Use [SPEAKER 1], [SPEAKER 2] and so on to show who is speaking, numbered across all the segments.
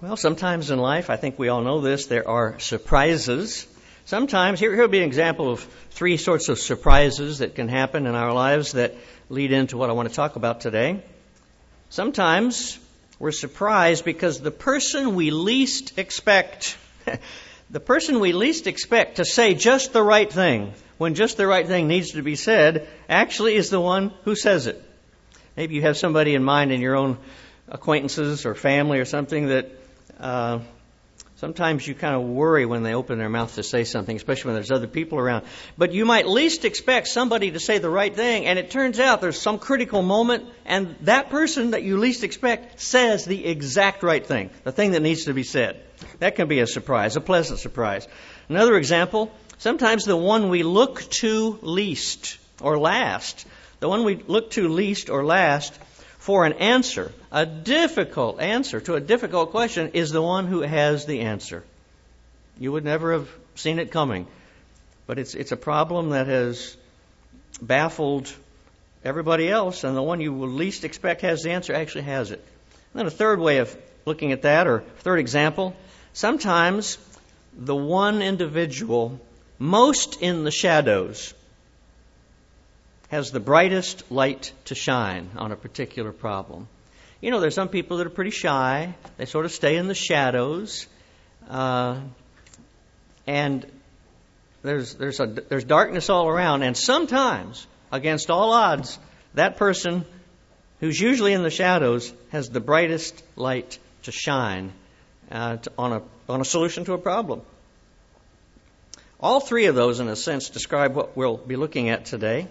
[SPEAKER 1] Well, sometimes in life, I think we all know this, there are surprises. Sometimes, here'll be an example of three sorts of surprises that can happen in our lives that lead into what I want to talk about today. Sometimes we're surprised because the person we least expect, to say just the right thing, when just the right thing needs to be said, actually is the one who says it. Maybe you have somebody in mind in your own acquaintances or family or something that sometimes you kind of worry when they open their mouth to say something, especially when there's other people around. But you might least expect somebody to say the right thing, and it turns out there's some critical moment, and that person that you least expect says the exact right thing, the thing that needs to be said. That can be a surprise, a pleasant surprise. Another example, sometimes the one we look to least or last, for an answer, a difficult answer to a difficult question, is the one who has the answer. You would never have seen it coming. But it's a problem that has baffled everybody else, and the one you will least expect has the answer actually has it. And then a third way of looking at that, or third example, sometimes the one individual most in the shadows has the brightest light to shine on a particular problem. You know, there's some people that are pretty shy. They sort of stay in the shadows. And there's darkness all around. And sometimes, against all odds, that person who's usually in the shadows has the brightest light to shine on a solution to a problem. All three of those, in a sense, describe what we'll be looking at today.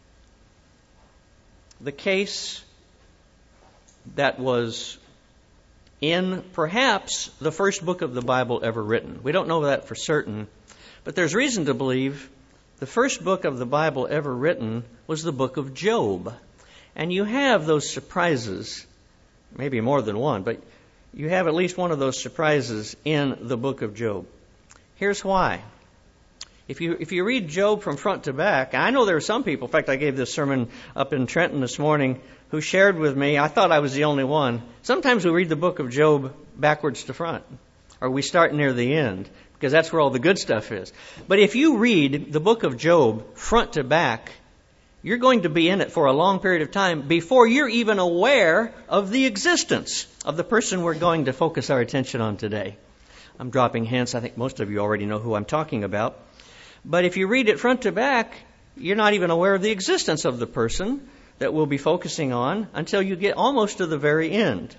[SPEAKER 1] The case that was in perhaps the first book of the Bible ever written. We don't know that for certain, but there's reason to believe the first book of the Bible ever written was the book of Job. And you have those surprises, maybe more than one, but you have at least one of those surprises in the book of Job. Here's why. If you read Job from front to back, I know there are some people, in fact, I gave this sermon up in Trenton this morning, who shared with me, I thought I was the only one. Sometimes we read the book of Job backwards to front, or we start near the end, because that's where all the good stuff is. But if you read the book of Job front to back, you're going to be in it for a long period of time before you're even aware of the existence of the person we're going to focus our attention on today. I'm dropping hints. I think most of you already know who I'm talking about. But if you read it front to back, you're not even aware of the existence of the person that we'll be focusing on until you get almost to the very end.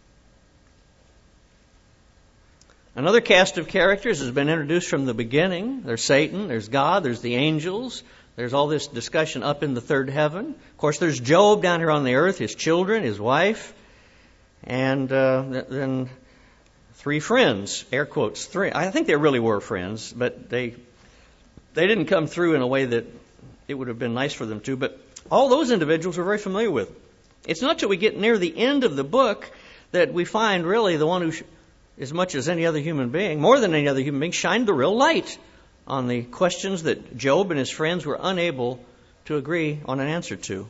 [SPEAKER 1] Another cast of characters has been introduced from the beginning. There's Satan, there's God, there's the angels, there's all this discussion up in the third heaven. Of course, there's Job down here on the earth, his children, his wife, and then three friends, air quotes, three. I think they really were friends, but they didn't come through in a way that it would have been nice for them to, but all those individuals we're very familiar with. It's not till we get near the end of the book that we find really the one who, as much as any other human being, more than any other human being, shined the real light on the questions that Job and his friends were unable to agree on an answer to.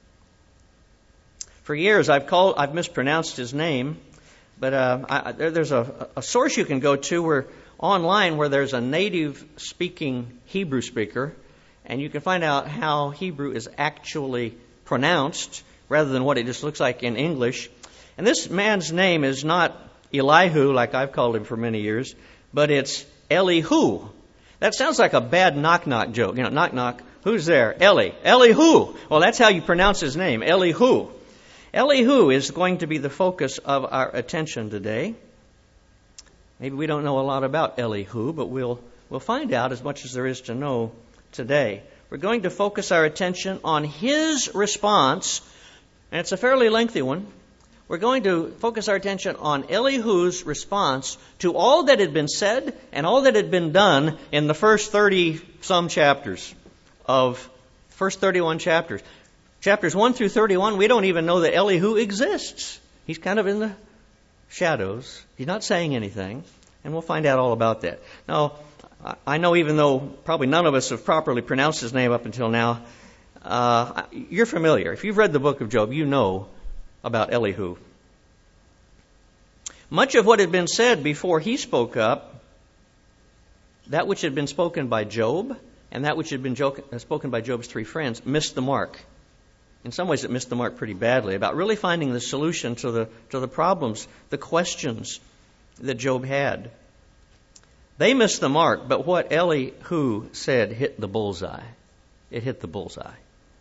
[SPEAKER 1] For years I've mispronounced his name, but there's a source you can go to online where there's a native-speaking Hebrew speaker, and you can find out how Hebrew is actually pronounced rather than what it just looks like in English. And this man's name is not Elihu, like I've called him for many years, but it's Elihu. That sounds like a bad knock-knock joke. You know, knock-knock, who's there? Elihu. Well, that's how you pronounce his name, Elihu. Elihu is going to be the focus of our attention today. Maybe we don't know a lot about Elihu, but we'll find out as much as there is to know today. We're going to focus our attention on his response, and it's a fairly lengthy one. We're going to focus our attention on Elihu's response to all that had been said and all that had been done in the first 30-some chapters of first 31 chapters. Chapters 1 through 31, we don't even know that Elihu exists. He's kind of in the shadows. He's not saying anything, and we'll find out all about that. Now, I know even though probably none of us have properly pronounced his name up until now, you're familiar. If you've read the book of Job, you know about Elihu. Much of what had been said before he spoke up, that which had been spoken by Job and that which had been spoken by Job's three friends, missed the mark. In some ways it missed the mark pretty badly about really finding the solution to the problems, the questions that Job had. They missed the mark, but what Elihu said hit the bullseye. It hit the bullseye.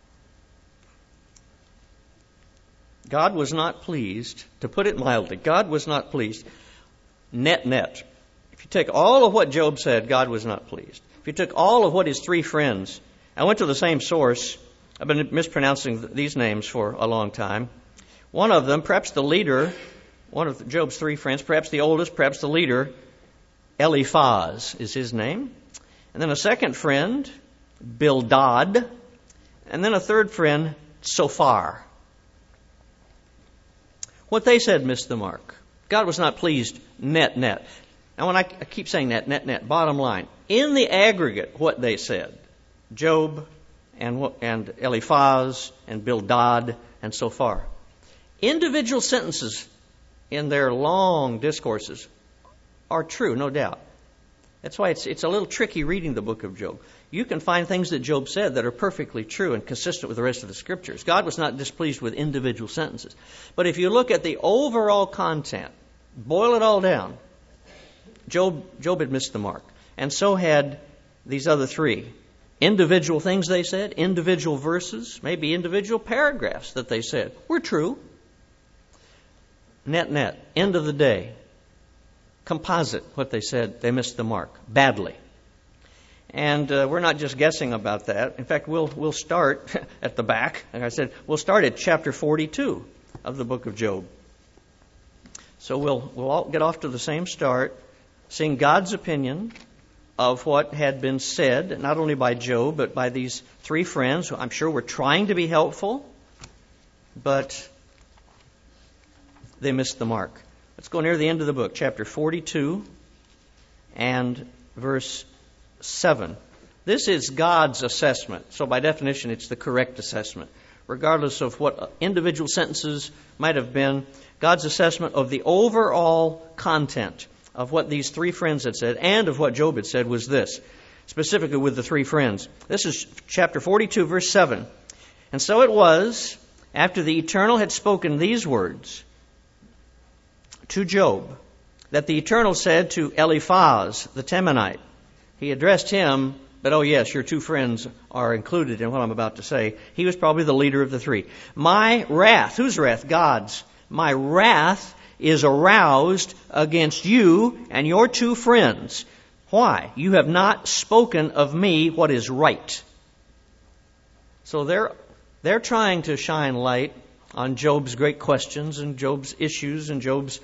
[SPEAKER 1] God was not pleased, to put it mildly, God was not pleased. Net. If you take all of what Job said, God was not pleased. If you took all of what his three friends, I went to the same source. I've been mispronouncing these names for a long time. One of them, perhaps the leader, one of Job's three friends, perhaps the oldest, perhaps the leader, Eliphaz is his name. And then a second friend, Bildad. And then a third friend, Zophar. What they said missed the mark. God was not pleased, net. Now when I keep saying that, net, bottom line. In the aggregate, what they said, Job and Eliphaz and Bildad and Zophar. Individual sentences in their long discourses are true, no doubt. That's why it's a little tricky reading the book of Job. You can find things that Job said that are perfectly true and consistent with the rest of the Scriptures. God was not displeased with individual sentences. But if you look at the overall content, boil it all down, Job had missed the mark. And so had these other three. Individual things they said, individual verses, maybe individual paragraphs that they said were true. Net, end of the day. Composite, what they said, they missed the mark badly. And we're not just guessing about that. In fact, we'll start at the back. Like I said, we'll start at chapter 42 of the book of Job. So we'll all get off to the same start, seeing God's opinion of what had been said, not only by Job, but by these three friends, who I'm sure were trying to be helpful, but they missed the mark. Let's go near the end of the book, chapter 42 and verse 7. This is God's assessment. So by definition, it's the correct assessment. Regardless of what individual sentences might have been, God's assessment of the overall content of what these three friends had said and of what Job had said was this, specifically with the three friends. This is chapter 42, verse 7. And so it was, after the Eternal had spoken these words to Job, that the Eternal said to Eliphaz the Temanite, he addressed him, but oh yes, your two friends are included in what I'm about to say. He was probably the leader of the three. My wrath, whose wrath? God's. My wrath is aroused against you and your two friends. Why? You have not spoken of me what is right. So they're trying to shine light on Job's great questions and Job's issues and Job's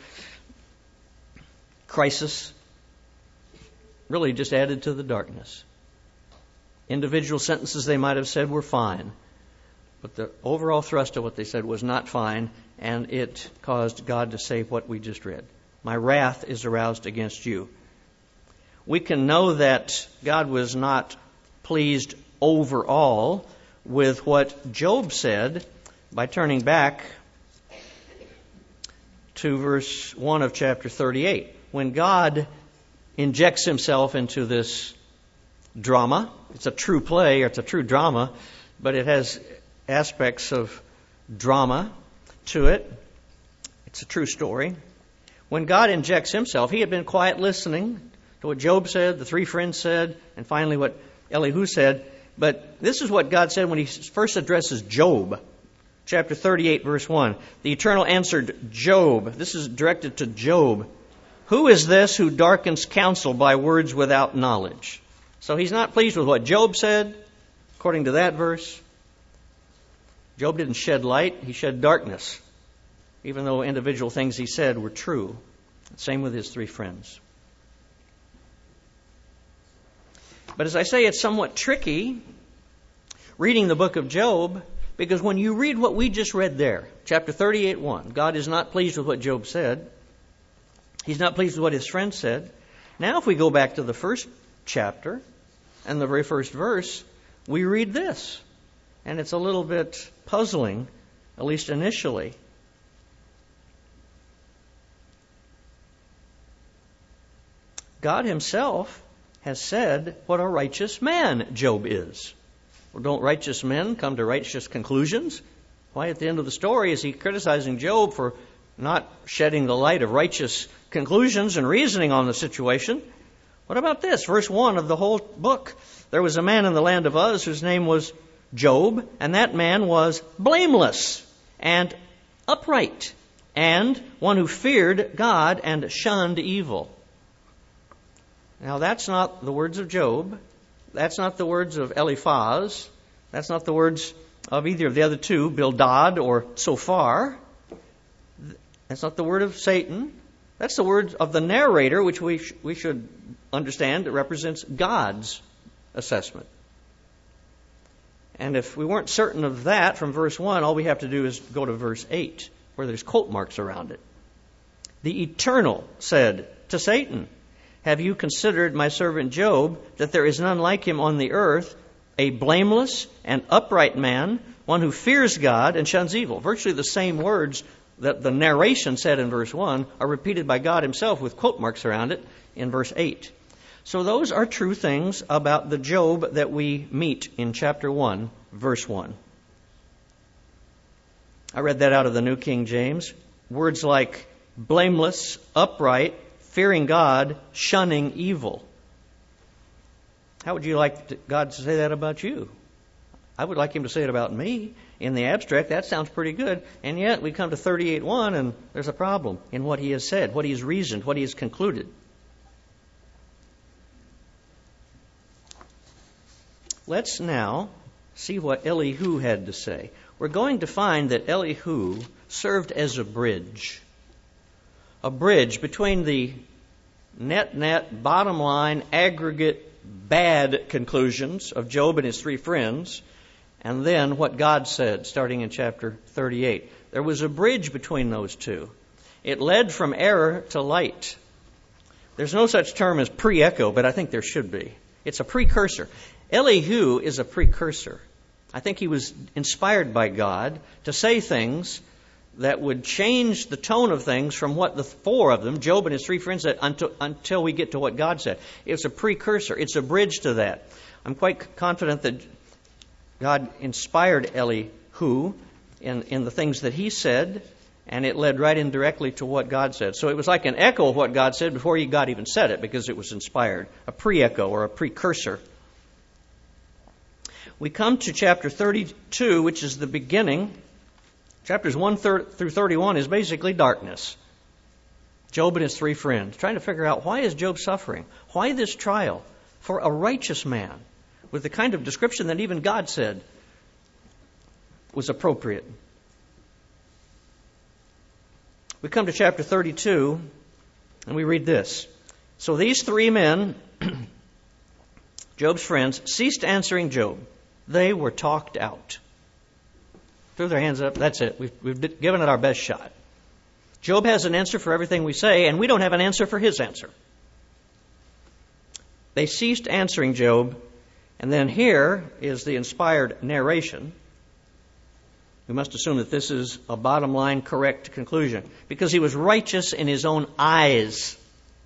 [SPEAKER 1] crisis. Really just added to the darkness. Individual sentences they might have said were fine, but the overall thrust of what they said was not fine, and it caused God to say what we just read. My wrath is aroused against you. We can know that God was not pleased overall with what Job said by turning back to verse 1 of chapter 38. When God injects himself into this drama, it's a true play, or it's a true drama, but it has aspects of drama to it. It's a true story. When God injects himself, he had been quiet listening to what Job said, the three friends said, and finally what Elihu said. But this is what God said when he first addresses Job. Chapter 38, verse 1. The Eternal answered Job. This is directed to Job. Who is this who darkens counsel by words without knowledge? So he's not pleased with what Job said, according to that verse. Job didn't shed light, he shed darkness, even though individual things he said were true. Same with his three friends. But as I say, it's somewhat tricky reading the book of Job, because when you read what we just read there, chapter 38:1, God is not pleased with what Job said. He's not pleased with what his friends said. Now if we go back to the first chapter and the very first verse, we read this. And it's a little bit puzzling, at least initially. God himself has said what a righteous man Job is. Well, don't righteous men come to righteous conclusions? Why, at the end of the story, is he criticizing Job for not shedding the light of righteous conclusions and reasoning on the situation? What about this? Verse 1 of the whole book. There was a man in the land of Uz whose name was Job, and that man was blameless and upright, and one who feared God and shunned evil. Now, that's not the words of Job. That's not the words of Eliphaz. That's not the words of either of the other two, Bildad or Sophar. That's not the word of Satan. That's the word of the narrator, which we should understand. It represents God's assessment. And if we weren't certain of that from verse 1, all we have to do is go to verse 8, where there's quote marks around it. The Eternal said to Satan, "Have you considered my servant Job, that there is none like him on the earth, a blameless and upright man, one who fears God and shuns evil?" Virtually the same words that the narration said in verse 1 are repeated by God himself with quote marks around it in verse 8. So those are true things about the Job that we meet in chapter 1, verse 1. I read that out of the New King James. Words like blameless, upright, fearing God, shunning evil. How would you like God to say that about you? I would like him to say it about me. In the abstract, that sounds pretty good. And yet, we come to 38:1, and there's a problem in what he has said, what he has reasoned, what he has concluded. Let's now see what Elihu had to say. We're going to find that Elihu served as a bridge between the net, bottom line, aggregate, bad conclusions of Job and his three friends, and then what God said, starting in chapter 38. There was a bridge between those two. It led from error to light. There's no such term as pre-echo, but I think there should be. It's a precursor. Elihu is a precursor. I think he was inspired by God to say things that would change the tone of things from what the four of them, Job and his three friends, said until we get to what God said. It's a precursor. It's a bridge to that. I'm quite confident that God inspired Elihu in the things that he said, and it led right in directly to what God said. So it was like an echo of what God said before God even said it, because it was inspired. A pre-echo or a precursor. We come to chapter 32, which is the beginning. Chapters 1 through 31 is basically darkness. Job and his three friends, trying to figure out, why is Job suffering? Why this trial for a righteous man with the kind of description that even God said was appropriate? We come to chapter 32, and we read this. So these three men, Job's friends, ceased answering Job. They were talked out. Threw their hands up. That's it. We've given it our best shot. Job has an answer for everything we say, and we don't have an answer for his answer. They ceased answering Job, and then here is the inspired narration. We must assume that this is a bottom line correct conclusion, because he was righteous in his own eyes.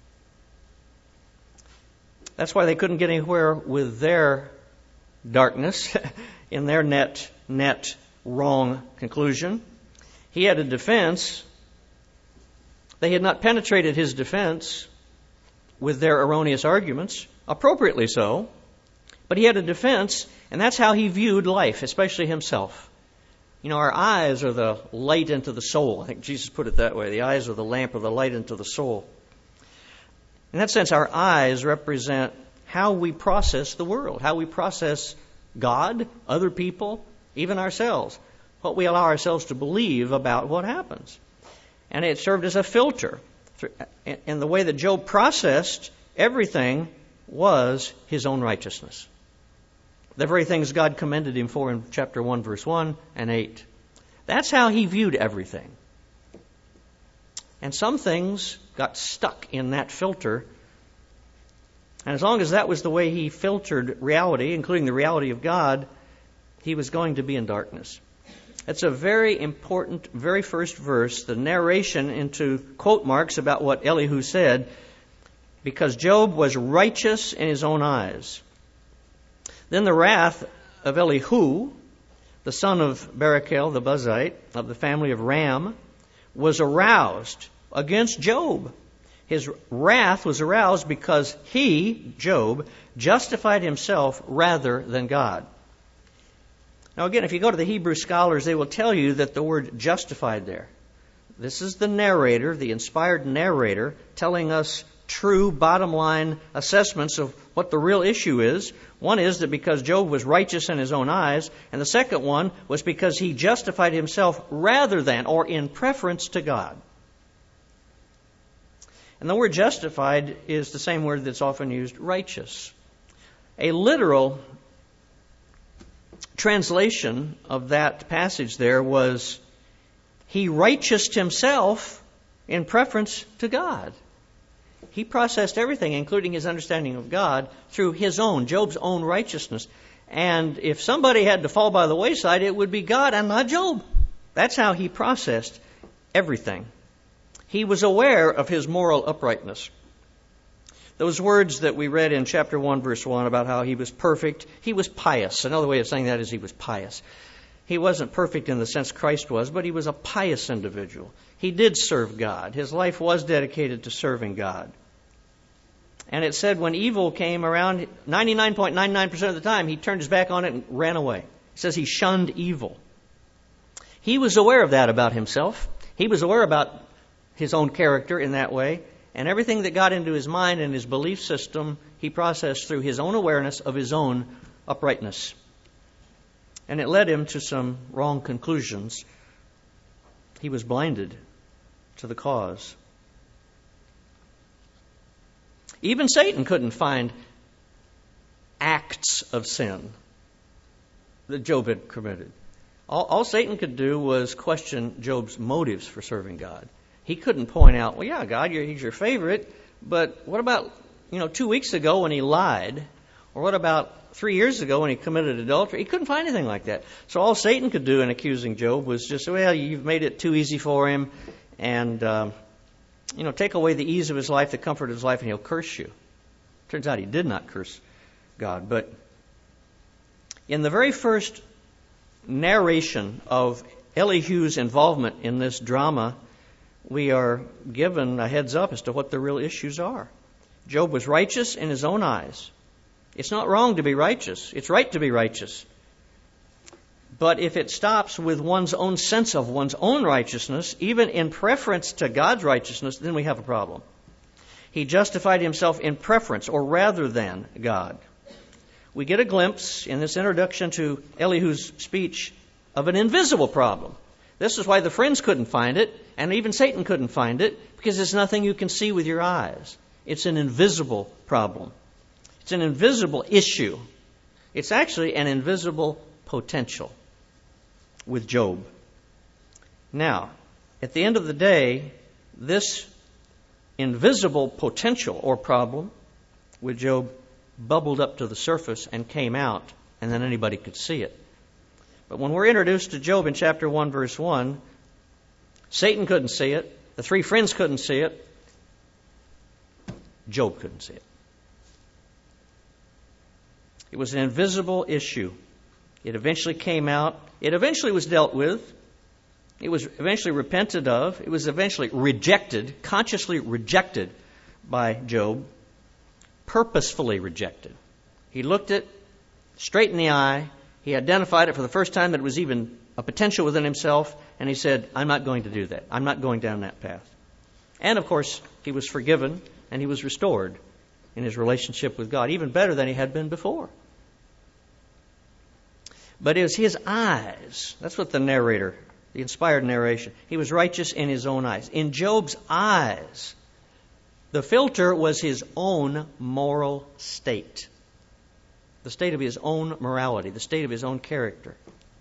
[SPEAKER 1] That's why they couldn't get anywhere with their darkness in their net wrong conclusion. He had a defense. They had not penetrated his defense with their erroneous arguments, appropriately so, but he had a defense, and that's how he viewed life, especially himself. You know, our eyes are the light into the soul. I think Jesus put it that way. The eyes are the lamp or the light into the soul. In that sense, our eyes represent how we process the world, how we process God, other people, even ourselves, what we allow ourselves to believe about what happens. And it served as a filter. And the way that Job processed everything was his own righteousness. The very things God commended him for in chapter 1, verse 1 and 8. That's how he viewed everything. And some things got stuck in that filter. And as long as that was the way he filtered reality, including the reality of God, he was going to be in darkness. It's a very important, very first verse, the narration into quote marks about what Elihu said, because Job was righteous in his own eyes. Then the wrath of Elihu, the son of Barachel the Buzite, of the family of Ram, was aroused against Job. His wrath was aroused because he, Job, justified himself rather than God. Now again, if you go to the Hebrew scholars, they will tell you that the word justified there. This is the narrator, the inspired narrator, telling us true bottom line assessments of what the real issue is. One is that because Job was righteous in his own eyes, and the second one was because he justified himself rather than or in preference to God. And the word justified is the same word that's often used, righteous. A literal translation of that passage there was, he righteoused himself in preference to God. He processed everything, including his understanding of God, through Job's own righteousness. And if somebody had to fall by the wayside, it would be God and not Job. That's how he processed everything. He was aware of his moral uprightness. Those words that we read in chapter 1, verse 1 about how he was perfect, he was pious. Another way of saying that is he was pious. He wasn't perfect in the sense Christ was, but he was a pious individual. He did serve God. His life was dedicated to serving God. And it said when evil came around, 99.99% of the time, he turned his back on it and ran away. It says he shunned evil. He was aware of that about himself. He was aware about his own character in that way. And everything that got into his mind and his belief system, he processed through his own awareness of his own uprightness. And it led him to some wrong conclusions. He was blinded to the cause. Even Satan couldn't find acts of sin that Job had committed. All Satan could do was question Job's motives for serving God. He couldn't point out, well, yeah, God, he's your favorite, but what about, 2 weeks ago when he lied? Or what about 3 years ago when he committed adultery? He couldn't find anything like that. So all Satan could do in accusing Job was just, well, you've made it too easy for him, and, take away the ease of his life, the comfort of his life, and he'll curse you. Turns out he did not curse God. But in the very first narration of Elihu's involvement in this drama, we are given a heads up as to what the real issues are. Job was righteous in his own eyes. It's not wrong to be righteous. It's right to be righteous. But if it stops with one's own sense of one's own righteousness, even in preference to God's righteousness, then we have a problem. He justified himself in preference or rather than God. We get a glimpse in this introduction to Elihu's speech of an invisible problem. This is why the friends couldn't find it, and even Satan couldn't find it, because it's nothing you can see with your eyes. It's an invisible problem. It's an invisible issue. It's actually an invisible potential with Job. Now, at the end of the day, this invisible potential or problem with Job bubbled up to the surface and came out, and then anybody could see it. But when we're introduced to Job in chapter 1, verse 1, Satan couldn't see it. The three friends couldn't see it. Job couldn't see it. It was an invisible issue. It eventually came out. It eventually was dealt with. It was eventually repented of. It was eventually rejected, consciously rejected by Job, purposefully rejected. He looked it straight in the eye. He identified it for the first time that it was even a potential within himself, and he said, I'm not going to do that. I'm not going down that path. And, of course, he was forgiven, and he was restored in his relationship with God, even better than he had been before. But it was his eyes. That's what the narrator, the inspired narration, he was righteous in his own eyes. In Job's eyes, the filter was his own moral state. The state of his own morality, the state of his own character.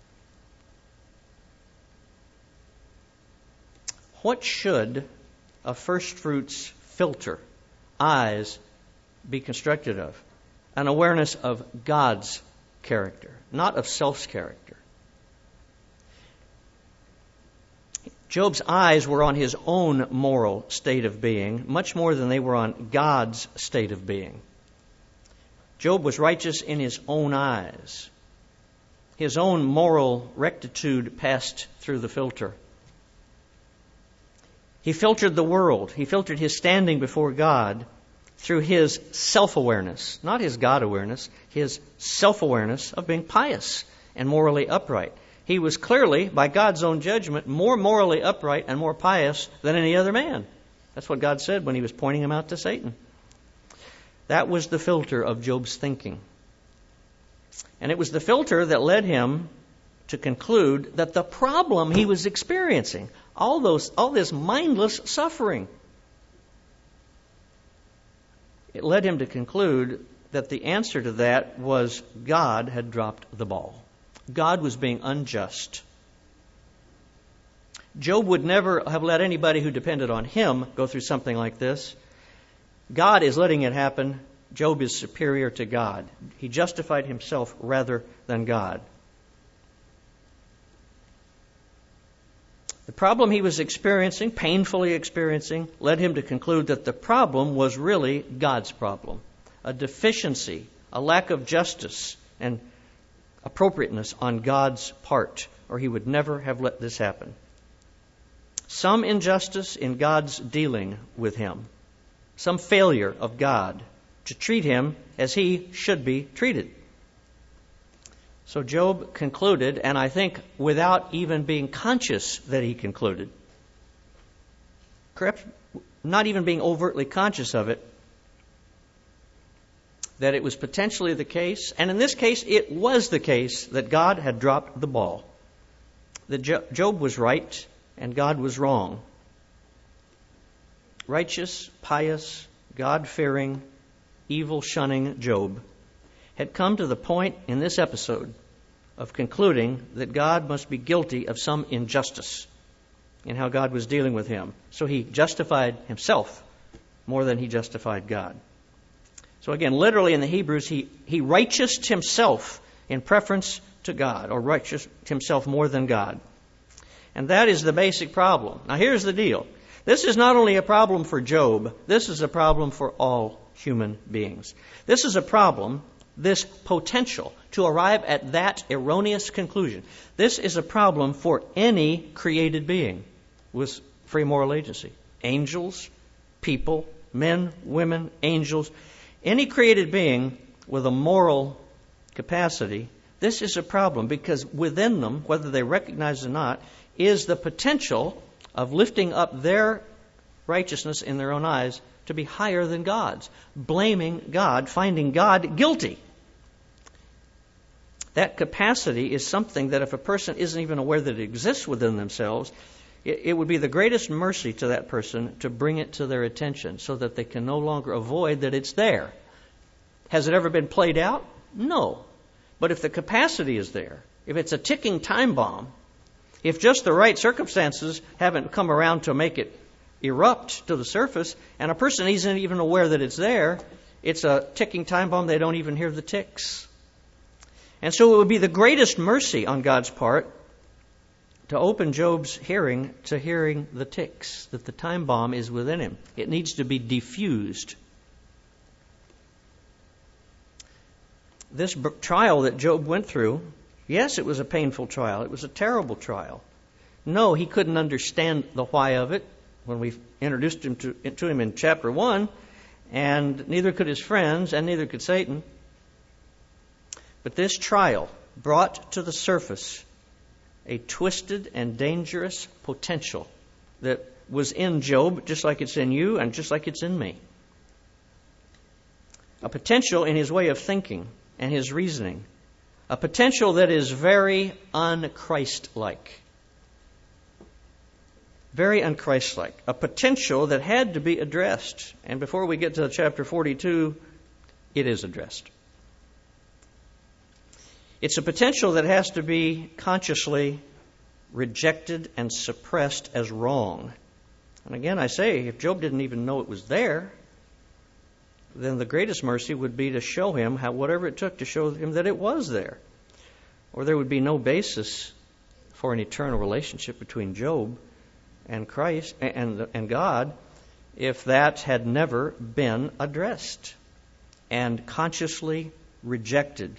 [SPEAKER 1] What should a first fruits filter, eyes, be constructed of? An awareness of God's character, not of self's character. Job's eyes were on his own moral state of being, much more than they were on God's state of being. Job was righteous in his own eyes. His own moral rectitude passed through the filter. He filtered the world. He filtered his standing before God through his self-awareness, not his God-awareness, his self-awareness of being pious and morally upright. He was clearly, by God's own judgment, more morally upright and more pious than any other man. That's what God said when he was pointing him out to Satan. That was the filter of Job's thinking. And it was the filter that led him to conclude that the problem he was experiencing, all this mindless suffering, it led him to conclude that the answer to that was God had dropped the ball. God was being unjust. Job would never have let anybody who depended on him go through something like this. God is letting it happen. Job is superior to God. He justified himself rather than God. The problem he was experiencing, painfully experiencing, led him to conclude that the problem was really God's problem. A deficiency, a lack of justice and appropriateness on God's part, or he would never have let this happen. Some injustice in God's dealing with him. Some failure of God to treat him as he should be treated. So Job concluded, and I think without even being conscious that he concluded, perhaps not even being overtly conscious of it, that it was potentially the case, and in this case it was the case, that God had dropped the ball. That Job was right and God was wrong. Righteous, pious, God-fearing, evil-shunning Job had come to the point in this episode of concluding that God must be guilty of some injustice in how God was dealing with him. So he justified himself more than he justified God. So again, literally in the Hebrews, he righteoused himself in preference to God, or righteoused himself more than God. And that is the basic problem. Now here's the deal. This is not only a problem for Job, this is a problem for all human beings. This is a problem, this potential to arrive at that erroneous conclusion. This is a problem for any created being with free moral agency. Angels, people, men, women, angels, any created being with a moral capacity, this is a problem because within them, whether they recognize it or not, is the potential of lifting up their righteousness in their own eyes to be higher than God's, blaming God, finding God guilty. That capacity is something that if a person isn't even aware that it exists within themselves, it would be the greatest mercy to that person to bring it to their attention so that they can no longer avoid that it's there. Has it ever been played out? No. But if the capacity is there, if it's a ticking time bomb, if just the right circumstances haven't come around to make it erupt to the surface, and a person isn't even aware that it's there, it's a ticking time bomb, they don't even hear the ticks. And so it would be the greatest mercy on God's part to open Job's hearing to hearing the ticks, that the time bomb is within him. It needs to be diffused. This trial that Job went through, yes, it was a painful trial. It was a terrible trial. No, he couldn't understand the why of it when we introduced him to him in chapter 1, and neither could his friends, and neither could Satan. But this trial brought to the surface a twisted and dangerous potential that was in Job, just like it's in you and just like it's in me. A potential in his way of thinking and his reasoning. A potential that is very un-Christ-like. Very un-Christ-like. A potential that had to be addressed. And before we get to chapter 42, it is addressed. It's a potential that has to be consciously rejected and suppressed as wrong. And again, I say, if Job didn't even know it was there, then the greatest mercy would be to show him whatever it took to show him that it was there. Or there would be no basis for an eternal relationship between Job and Christ and God if that had never been addressed and consciously rejected.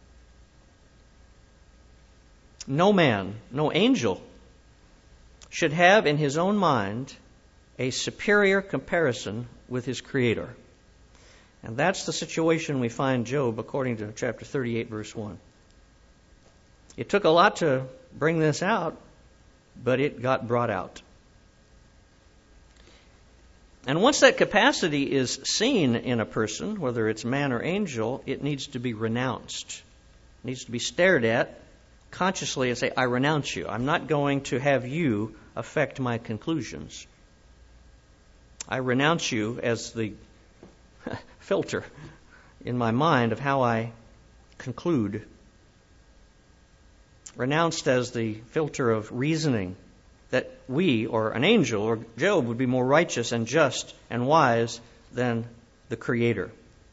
[SPEAKER 1] No man, no angel should have in his own mind a superior comparison with his Creator. And that's the situation we find Job according to chapter 38, verse 1. It took a lot to bring this out, but it got brought out. And once that capacity is seen in a person, whether it's man or angel, it needs to be renounced. It needs to be stared at consciously and say, I renounce you. I'm not going to have you affect my conclusions. I renounce you as the filter in my mind of how I conclude. Renounced as the filter of reasoning that we, or an angel, or Job, would be more righteous and just and wise than the Creator.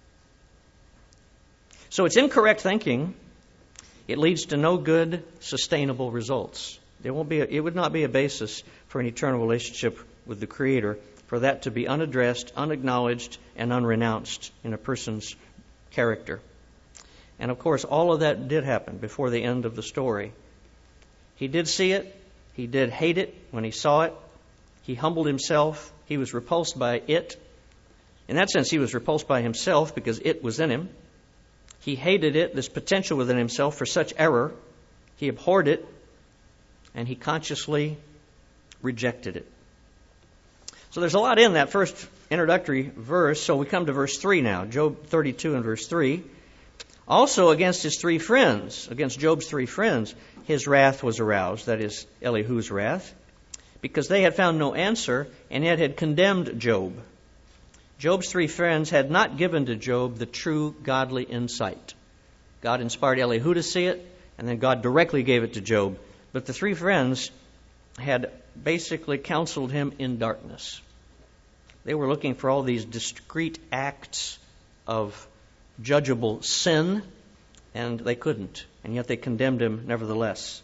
[SPEAKER 1] So it's incorrect thinking. It leads to no good, sustainable results. It would not be a basis for an eternal relationship with the Creator for that to be unaddressed, unacknowledged, and unrenounced in a person's character. And of course, all of that did happen before the end of the story. He did see it. He did hate it when he saw it. He humbled himself. He was repulsed by it. In that sense, he was repulsed by himself because it was in him. He hated it, this potential within himself for such error. He abhorred it, and he consciously rejected it. So there's a lot in that first introductory verse. So we come to verse 3 now, Job 32 and verse 3. Also against his three friends, against Job's three friends, his wrath was aroused, that is, Elihu's wrath, because they had found no answer and yet had condemned Job. Job's three friends had not given to Job the true godly insight. God inspired Elihu to see it, and then God directly gave it to Job. But the three friends had basically counseled him in darkness. They were looking for all these discrete acts of judgeable sin, and they couldn't, and yet they condemned him nevertheless.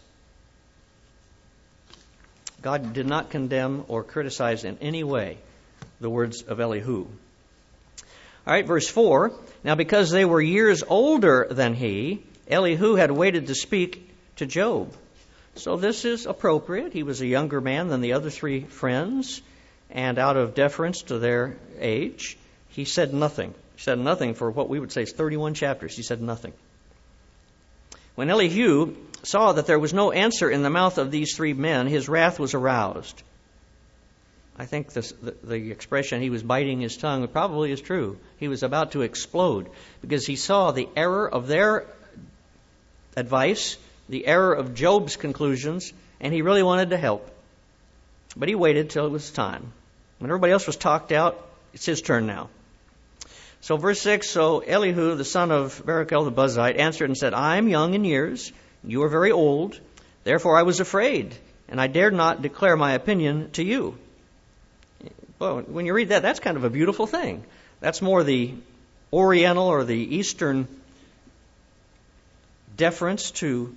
[SPEAKER 1] God did not condemn or criticize in any way the words of Elihu. All right, verse 4. Now because they were years older than he, Elihu had waited to speak to Job. So this is appropriate. He was a younger man than the other three friends, and out of deference to their age, he said nothing. He said nothing for what we would say is 31 chapters. He said nothing. When Elihu saw that there was no answer in the mouth of these three men, his wrath was aroused. I think the expression, he was biting his tongue, probably is true. He was about to explode because he saw the error of their advice, the error of Job's conclusions, and he really wanted to help. But he waited till it was time. When everybody else was talked out, it's his turn now. So verse 6, so Elihu, the son of Barachel the Buzite, answered and said, I am young in years, and you are very old. Therefore I was afraid, and I dared not declare my opinion to you. Well, when you read that, that's kind of a beautiful thing. That's more the Oriental or the Eastern deference to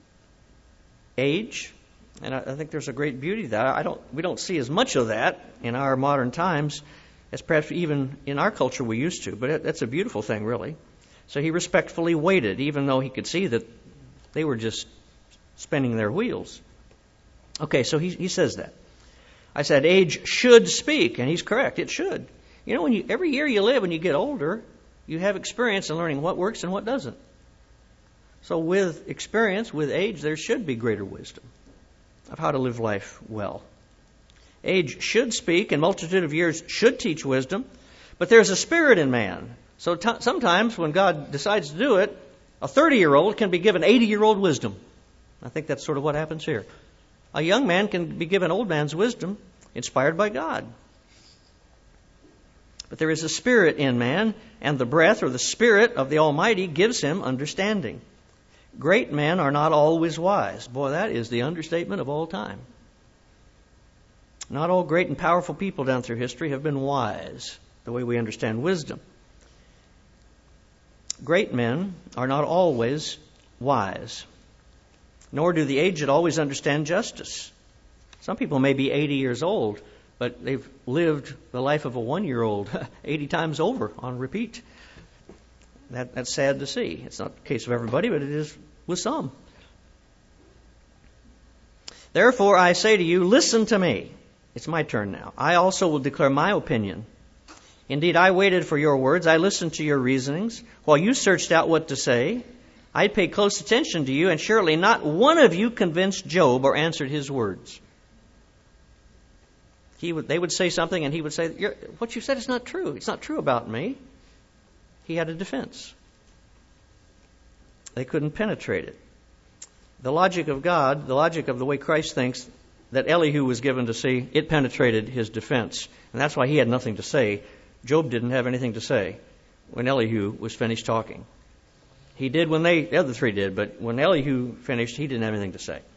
[SPEAKER 1] age. And I think there's a great beauty to that. We don't see as much of that in our modern times as perhaps even in our culture we used to. But that's a beautiful thing, really. So he respectfully waited, even though he could see that they were just spinning their wheels. Okay, so he says that. I said age should speak, and he's correct. It should. You know, every year you live, when you get older, you have experience in learning what works and what doesn't. So with experience, with age, there should be greater wisdom of how to live life well. Age should speak, and multitude of years should teach wisdom, but there's a spirit in man. So sometimes when God decides to do it, a 30-year-old can be given 80-year-old wisdom. I think that's sort of what happens here. A young man can be given old man's wisdom, inspired by God. But there is a spirit in man, and the breath or the spirit of the Almighty gives him understanding. Great men are not always wise. Boy, that is the understatement of all time. Not all great and powerful people down through history have been wise, the way we understand wisdom. Great men are not always wise, nor do the aged always understand justice. Some people may be 80 years old, but they've lived the life of a 1-year-old 80 times over on repeat. That's sad to see. It's not the case of everybody, but it is with some. Therefore, I say to you, listen to me. It's my turn now. I also will declare my opinion. Indeed, I waited for your words. I listened to your reasonings. While you searched out what to say, I paid close attention to you, and surely not one of you convinced Job or answered his words. They would say something, and he would say, what you said is not true. It's not true about me. He had a defense. They couldn't penetrate it. The logic of God, the logic of the way Christ thinks, that Elihu was given to see, it penetrated his defense. And that's why he had nothing to say. Job didn't have anything to say when Elihu was finished talking. He did when the other three did, but when Elihu finished, he didn't have anything to say.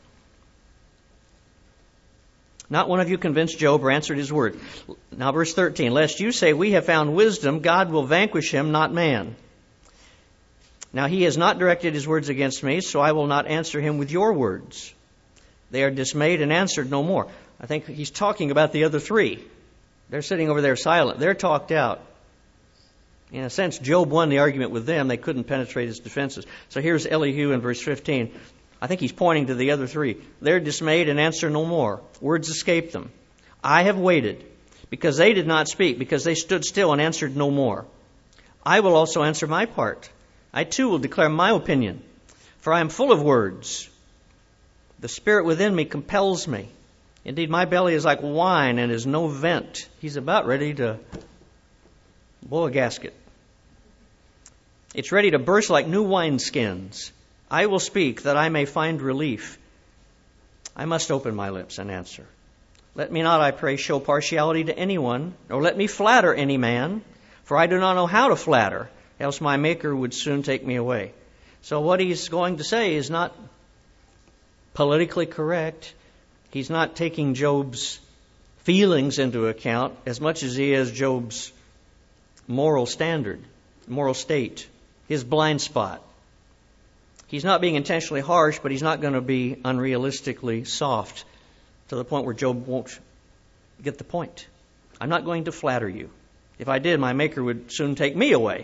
[SPEAKER 1] Not one of you convinced Job or answered his word. Now verse 13, lest you say, we have found wisdom, God will vanquish him, not man. Now he has not directed his words against me, so I will not answer him with your words. They are dismayed and answered no more. I think he's talking about the other three. They're sitting over there silent. They're talked out. In a sense, Job won the argument with them. They couldn't penetrate his defenses. So here's Elihu in verse 15. I think he's pointing to the other three. They're dismayed and answer no more. Words escape them. I have waited because they did not speak, because they stood still and answered no more. I will also answer my part. I too will declare my opinion, for I am full of words. The spirit within me compels me. Indeed, my belly is like wine and is no vent. He's about ready to blow a gasket. It's ready to burst like new wineskins. I will speak that I may find relief. I must open my lips and answer. Let me not, I pray, show partiality to anyone, nor let me flatter any man, for I do not know how to flatter, else my Maker would soon take me away. So what he's going to say is not politically correct. He's not taking Job's feelings into account as much as he is Job's moral standard, moral state, his blind spot. He's not being intentionally harsh, but he's not going to be unrealistically soft to the point where Job won't get the point. I'm not going to flatter you. If I did, my Maker would soon take me away.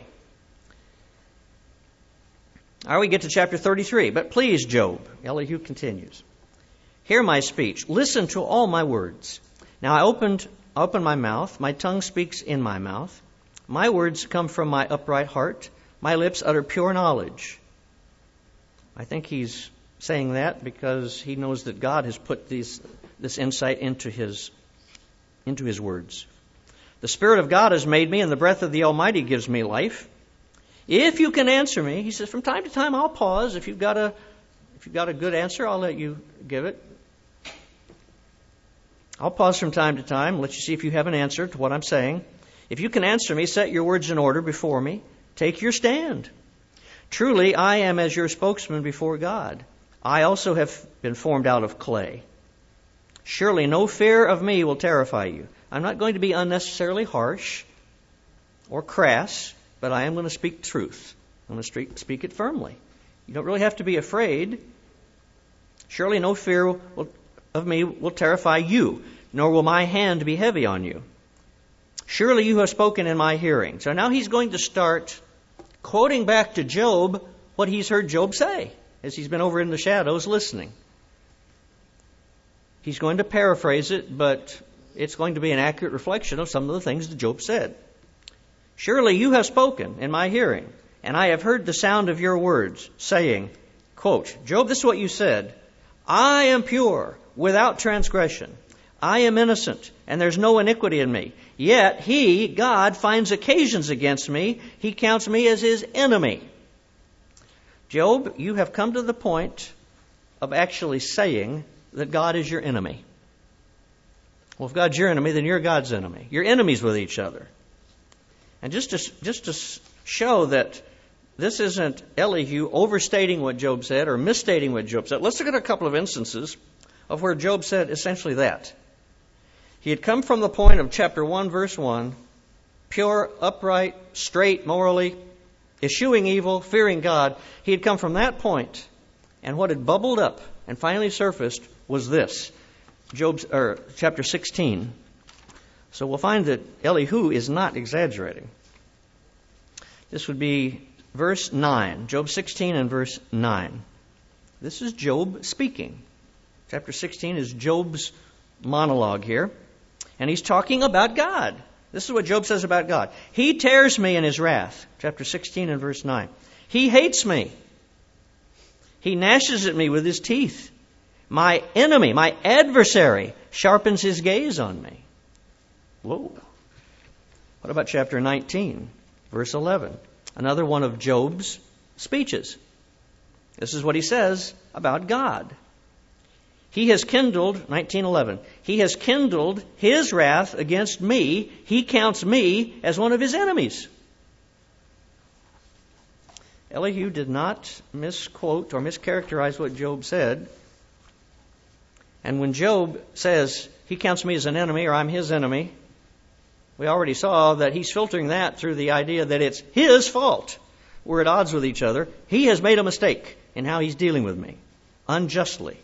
[SPEAKER 1] All right, we get to chapter 33. But please, Job, Elihu continues, hear my speech. Listen to all my words. Now I open my mouth. My tongue speaks in my mouth. My words come from my upright heart. My lips utter pure knowledge. I think he's saying that because he knows that God has put this insight into his words. The Spirit of God has made me, and the breath of the Almighty gives me life. If you can answer me, he says, from time to time I'll pause. If you've got a good answer, I'll let you give it. I'll pause from time to time, let you see if you have an answer to what I'm saying. If you can answer me, set your words in order before me. Take your stand. Truly, I am as your spokesman before God. I also have been formed out of clay. Surely no fear of me will terrify you. I'm not going to be unnecessarily harsh or crass, but I am going to speak truth. I'm going to speak it firmly. You don't really have to be afraid. Surely no fear of me will terrify you, nor will my hand be heavy on you. Surely you have spoken in my hearing. So now he's going to start quoting back to Job what he's heard Job say as he's been over in the shadows listening. He's going to paraphrase it, but it's going to be an accurate reflection of some of the things that Job said. Surely you have spoken in my hearing, and I have heard the sound of your words, saying, quote, Job, this is what you said, I am pure, without transgression. I am innocent, and there's no iniquity in me. Yet he, God, finds occasions against me. He counts me as his enemy. Job, you have come to the point of actually saying that God is your enemy. Well, if God's your enemy, then you're God's enemy. You're enemies with each other. And just to show that this isn't Elihu overstating what Job said or misstating what Job said, let's look at a couple of instances of where Job said essentially that. He had come from the point of chapter 1, verse 1, pure, upright, straight morally, eschewing evil, fearing God. He had come from that point, and what had bubbled up and finally surfaced was this. chapter 16. So we'll find that Elihu is not exaggerating. This would be verse 9, Job 16 and verse 9. This is Job speaking. Chapter 16 is Job's monologue here. And he's talking about God. This is what Job says about God. He tears me in his wrath. Chapter 16 and verse 9. He hates me. He gnashes at me with his teeth. My enemy, my adversary, sharpens his gaze on me. Whoa. What about chapter 19, verse 11? Another one of Job's speeches. This is what he says about God. He has kindled, 19:11, he has kindled his wrath against me. He counts me as one of his enemies. Elihu did not misquote or mischaracterize what Job said. And when Job says, he counts me as an enemy or I'm his enemy, we already saw that he's filtering that through the idea that it's his fault. We're at odds with each other. He has made a mistake in how he's dealing with me, unjustly.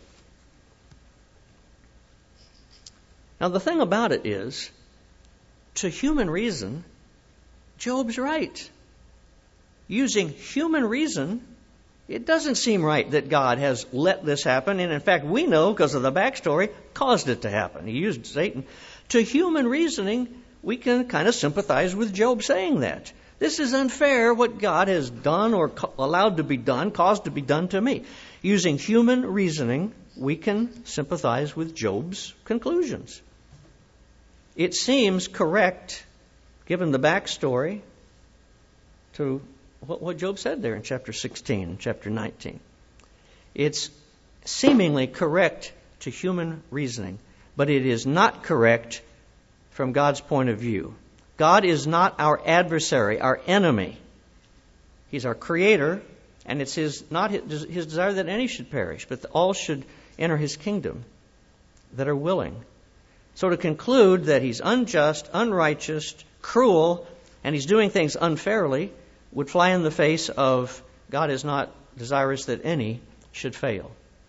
[SPEAKER 1] Now, the thing about it is, to human reason, Job's right. Using human reason, it doesn't seem right that God has let this happen. And in fact, we know, because of the backstory, caused it to happen. He used Satan. To human reasoning, we can kind of sympathize with Job saying that. This is unfair what God has done or allowed to be done, caused to be done to me. Using human reasoning, we can sympathize with Job's conclusions. It seems correct, given the backstory, to what Job said there in chapter 16 and chapter 19. It's seemingly correct to human reasoning, but it is not correct from God's point of view. God is not our adversary, our enemy. He's our creator, and it's not his desire that any should perish, but that all should enter his kingdom that are willing. So to conclude that he's unjust, unrighteous, cruel, and he's doing things unfairly would fly in the face of God is not desirous that any should fail.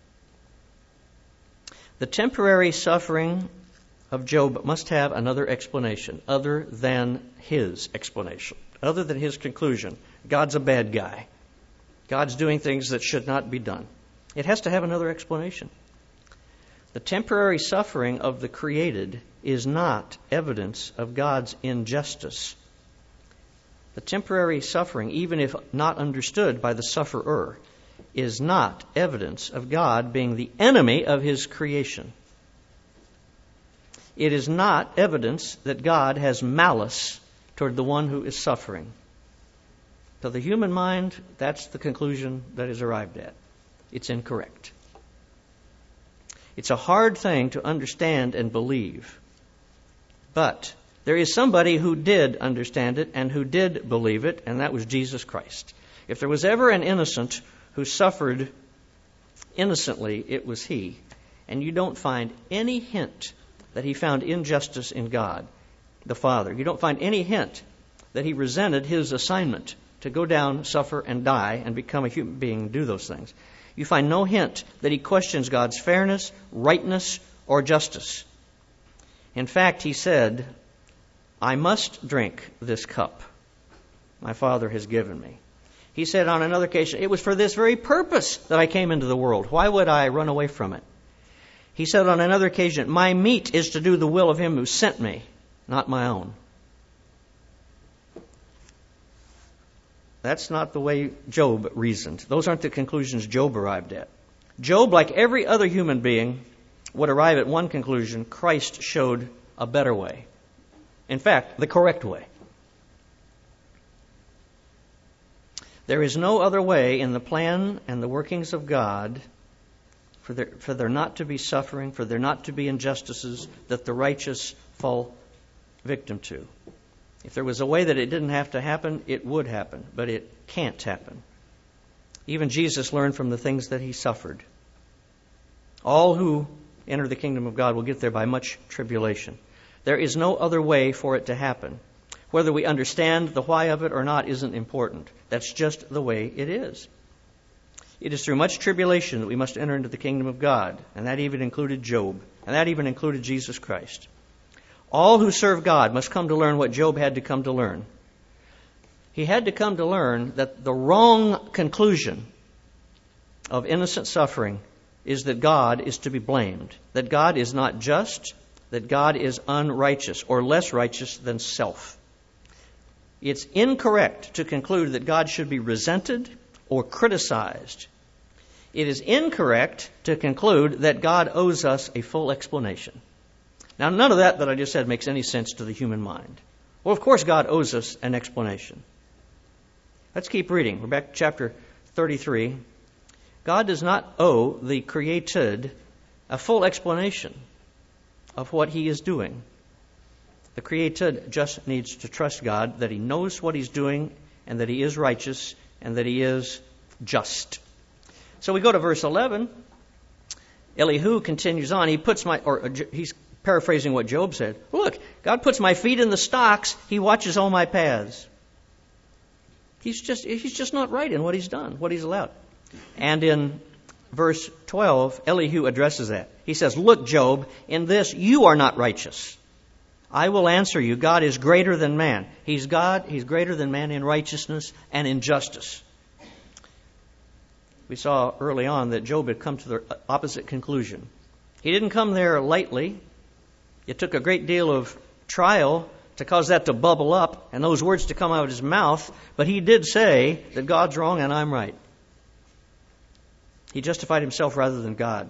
[SPEAKER 1] The temporary suffering of Job must have another explanation other than his explanation, other than his conclusion. God's a bad guy. God's doing things that should not be done. It has to have another explanation. The temporary suffering of the created is not evidence of God's injustice. The temporary suffering, even if not understood by the sufferer, is not evidence of God being the enemy of his creation. It is not evidence that God has malice toward the one who is suffering. To the human mind, that's the conclusion that is arrived at. It's incorrect. It's a hard thing to understand and believe. But there is somebody who did understand it and who did believe it, and that was Jesus Christ. If there was ever an innocent who suffered innocently, it was he. And you don't find any hint that he found injustice in God, the Father. You don't find any hint that he resented his assignment to go down, suffer, and die, and become a human being and do those things. You find no hint that he questions God's fairness, rightness, or justice. In fact, he said, I must drink this cup my Father has given me. He said on another occasion, it was for this very purpose that I came into the world. Why would I run away from it? He said on another occasion, my meat is to do the will of him who sent me, not my own. That's not the way Job reasoned. Those aren't the conclusions Job arrived at. Job, like every other human being, would arrive at one conclusion. Christ showed a better way. In fact, the correct way. There is no other way in the plan and the workings of God for there not to be suffering, for there not to be injustices that the righteous fall victim to. If there was a way that it didn't have to happen, it would happen, but it can't happen. Even Jesus learned from the things that he suffered. All who enter the kingdom of God will get there by much tribulation. There is no other way for it to happen. Whether we understand the why of it or not isn't important. That's just the way it is. It is through much tribulation that we must enter into the kingdom of God. And that even included Job. And that even included Jesus Christ. All who serve God must come to learn what Job had to come to learn. He had to come to learn that the wrong conclusion of innocent suffering is that God is to be blamed, that God is not just, that God is unrighteous or less righteous than self. It's incorrect to conclude that God should be resented or criticized. It is incorrect to conclude that God owes us a full explanation. Now, none of that I just said makes any sense to the human mind. Well, of course, God owes us an explanation. Let's keep reading. We're back to chapter 33. God does not owe the created a full explanation of what he is doing. The created just needs to trust God that he knows what he's doing and that he is righteous and that he is just. So we go to verse 11. Elihu continues on. He's paraphrasing what Job said. Look, God puts my feet in the stocks. He watches all my paths. He's just not right in what he's done, what he's allowed. And in verse 12, Elihu addresses that. He says, look, Job, in this you are not righteous. I will answer you. God is greater than man. He's God. He's greater than man in righteousness and in justice. We saw early on that Job had come to the opposite conclusion. He didn't come there lightly. It took a great deal of trial to cause that to bubble up and those words to come out of his mouth. But he did say that God's wrong and I'm right. He justified himself rather than God.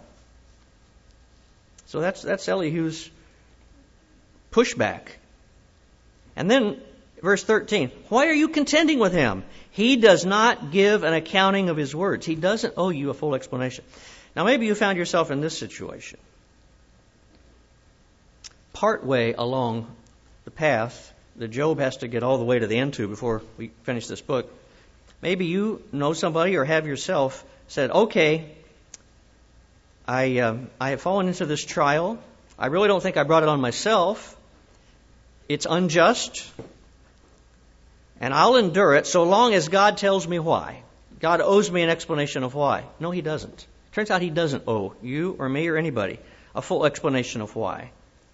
[SPEAKER 1] So that's Elihu's pushback. And then verse 13, why are you contending with him? He does not give an accounting of his words. He doesn't owe you a full explanation. Now maybe you found yourself in this situation. Partway along the path that Job has to get all the way to the end to before we finish this book, maybe you know somebody or have yourself said, okay, I have fallen into this trial. I really don't think I brought it on myself. It's unjust. And I'll endure it so long as God tells me why. God owes me an explanation of why. No, he doesn't. Turns out he doesn't owe you or me or anybody a full explanation of why.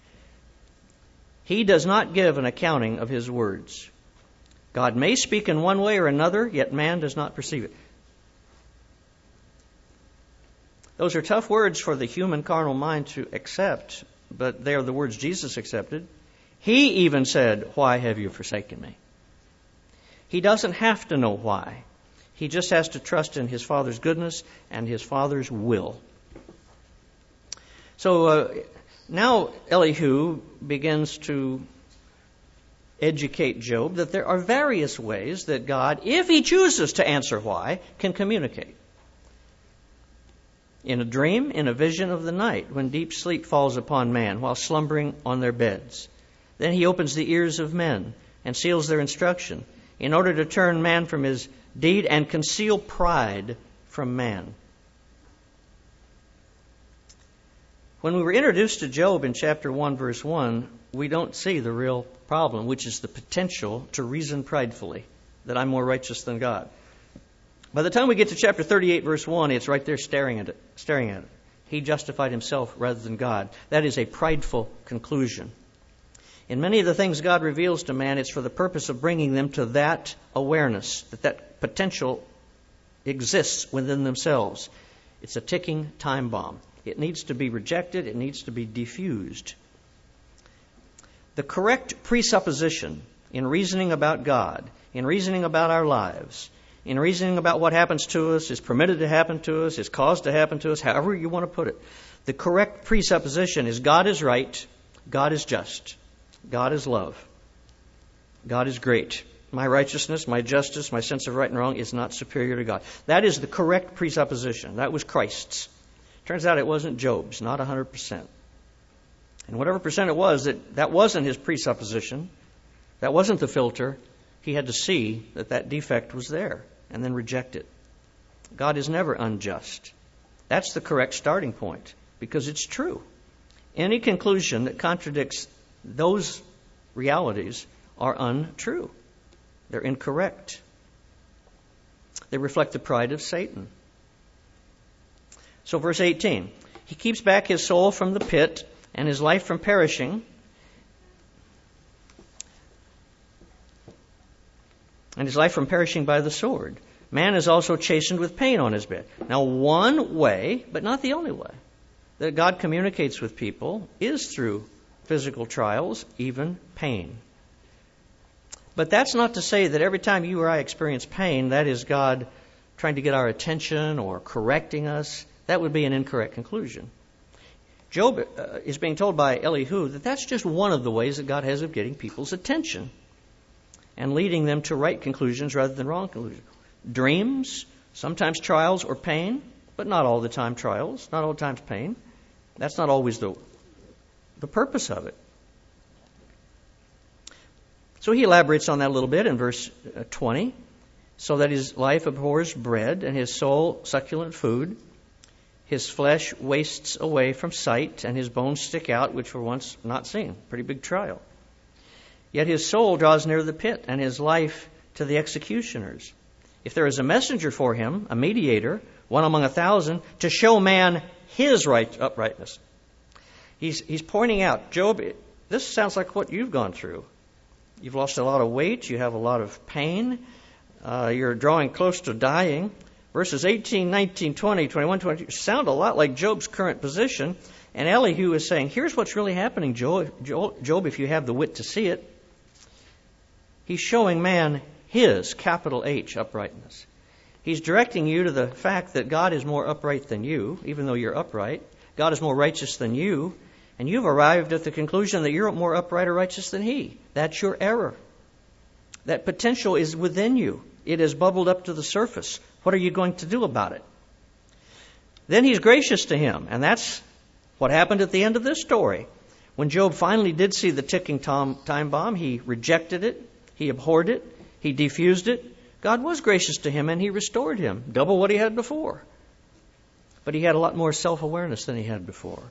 [SPEAKER 1] He does not give an accounting of his words. God may speak in one way or another, yet man does not perceive it. Those are tough words for the human carnal mind to accept, but they are the words Jesus accepted. He even said, why have you forsaken me? He doesn't have to know why. He just has to trust in his Father's goodness and his Father's will. So now Elihu begins to educate Job that there are various ways that God, if he chooses to answer why, can communicate. In a dream, in a vision of the night, when deep sleep falls upon man while slumbering on their beds. Then he opens the ears of men and seals their instruction in order to turn man from his deed and conceal pride from man. When we were introduced to Job in chapter 1, verse 1, we don't see the real problem, which is the potential to reason pridefully that I'm more righteous than God. By the time we get to chapter 38, verse 1, it's right there staring at it. He justified himself rather than God. That is a prideful conclusion. In many of the things God reveals to man, it's for the purpose of bringing them to that awareness, that potential exists within themselves. It's a ticking time bomb. It needs to be rejected. It needs to be diffused. The correct presupposition in reasoning about God, in reasoning about our lives, in reasoning about what happens to us, is permitted to happen to us, is caused to happen to us, however you want to put it. The correct presupposition is God is right, God is just, God is love, God is great. My righteousness, my justice, my sense of right and wrong is not superior to God. That is the correct presupposition. That was Christ's. Turns out it wasn't Job's, not 100%. And whatever percent it was, that wasn't his presupposition. That wasn't the filter. He had to see that defect was there and then reject it. God is never unjust. That's the correct starting point because it's true. Any conclusion that contradicts those realities are untrue. They're incorrect. They reflect the pride of Satan. So verse 18, he keeps back his soul from the pit and his life from perishing. And his life from perishing by the sword. Man is also chastened with pain on his bed. Now, one way, but not the only way, that God communicates with people is through physical trials, even pain. But that's not to say that every time you or I experience pain, that is God trying to get our attention or correcting us. That would be an incorrect conclusion. Job is being told by Elihu that that's just one of the ways that God has of getting people's attention and leading them to right conclusions rather than wrong conclusions. Dreams, sometimes trials or pain, but not all the time trials, not all the time pain. That's not always the purpose of it. So he elaborates on that a little bit in verse 20. So that his life abhors bread and his soul succulent food. His flesh wastes away from sight and his bones stick out, which were once not seen. Pretty big trial. Yet his soul draws near the pit and his life to the executioners. If there is a messenger for him, a mediator, one among 1,000, to show man his uprightness. He's pointing out, Job, this sounds like what you've gone through. You've lost a lot of weight. You have a lot of pain. You're drawing close to dying. Verses 18, 19, 20, 21, 22 sound a lot like Job's current position. And Elihu is saying, here's what's really happening, Job, if you have the wit to see it. He's showing man his, capital H, uprightness. He's directing you to the fact that God is more upright than you, even though you're upright. God is more righteous than you. And you've arrived at the conclusion that you're more upright or righteous than He. That's your error. That potential is within you. It has bubbled up to the surface. What are you going to do about it? Then He's gracious to him. And that's what happened at the end of this story. When Job finally did see the ticking time bomb, he rejected it. He abhorred it. He defused it. God was gracious to him and He restored him. Double what he had before. But he had a lot more self-awareness than he had before.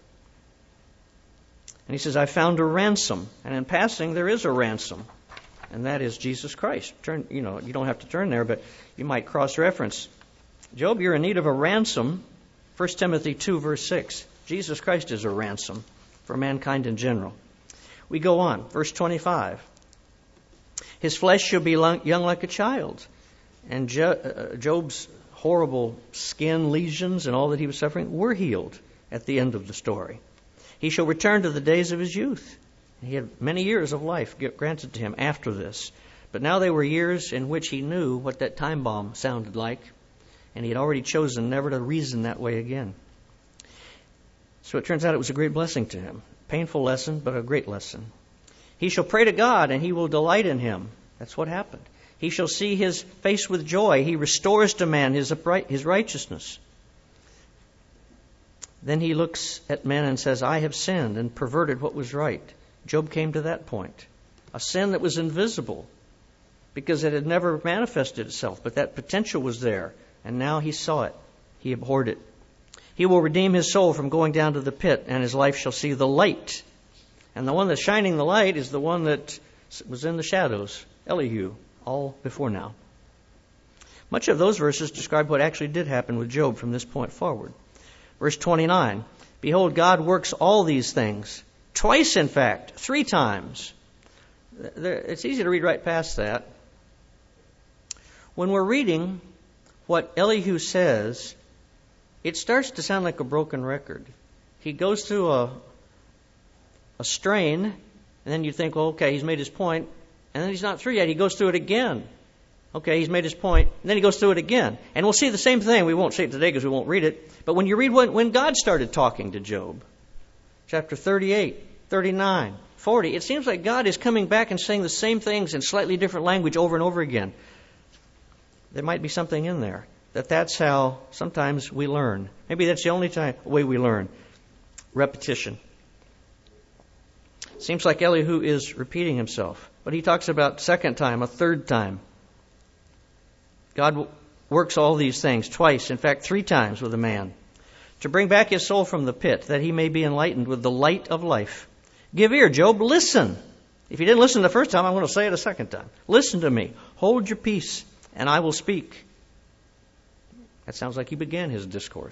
[SPEAKER 1] And he says, I found a ransom. And in passing, there is a ransom. And that is Jesus Christ. You don't have to turn there, but you might cross-reference. Job, you're in need of a ransom. 1 Timothy 2, verse 6. Jesus Christ is a ransom for mankind in general. We go on. Verse 25. His flesh shall be young like a child. And Job's horrible skin lesions and all that he was suffering were healed at the end of the story. He shall return to the days of his youth. He had many years of life granted to him after this. But now they were years in which he knew what that time bomb sounded like. And he had already chosen never to reason that way again. So it turns out it was a great blessing to him. Painful lesson, but a great lesson. He shall pray to God, and He will delight in him. That's what happened. He shall see His face with joy. He restores to man his righteousness. Then he looks at men and says, I have sinned and perverted what was right. Job came to that point. A sin that was invisible because it had never manifested itself, but that potential was there. And now he saw it. He abhorred it. He will redeem his soul from going down to the pit, and his life shall see the light. And the one that's shining the light is the one that was in the shadows, Elihu, all before now. Much of those verses describe what actually did happen with Job from this point forward. Verse 29, behold, God works all these things. Twice, in fact, 3 times. It's easy to read right past that. When we're reading what Elihu says, it starts to sound like a broken record. He goes through a strain, and then you think, well, okay, he's made his point, and then he's not through yet. He goes through it again. Okay, he's made his point, and then he goes through it again. And we'll see the same thing. We won't see it today because we won't read it. But when you read when God started talking to Job, chapter 38, 39, 40, it seems like God is coming back and saying the same things in slightly different language over and over again. There might be something in there. That's how sometimes we learn. Maybe that's the only way we learn. Repetition. Seems like Elihu is repeating himself. But he talks about second time, a third time. God works all these things twice, in fact 3 times with a man, to bring back his soul from the pit, that he may be enlightened with the light of life. Give ear, Job, listen. If you didn't listen the first time, I'm going to say it a second time. Listen to me. Hold your peace, and I will speak. That sounds like he began his discourse.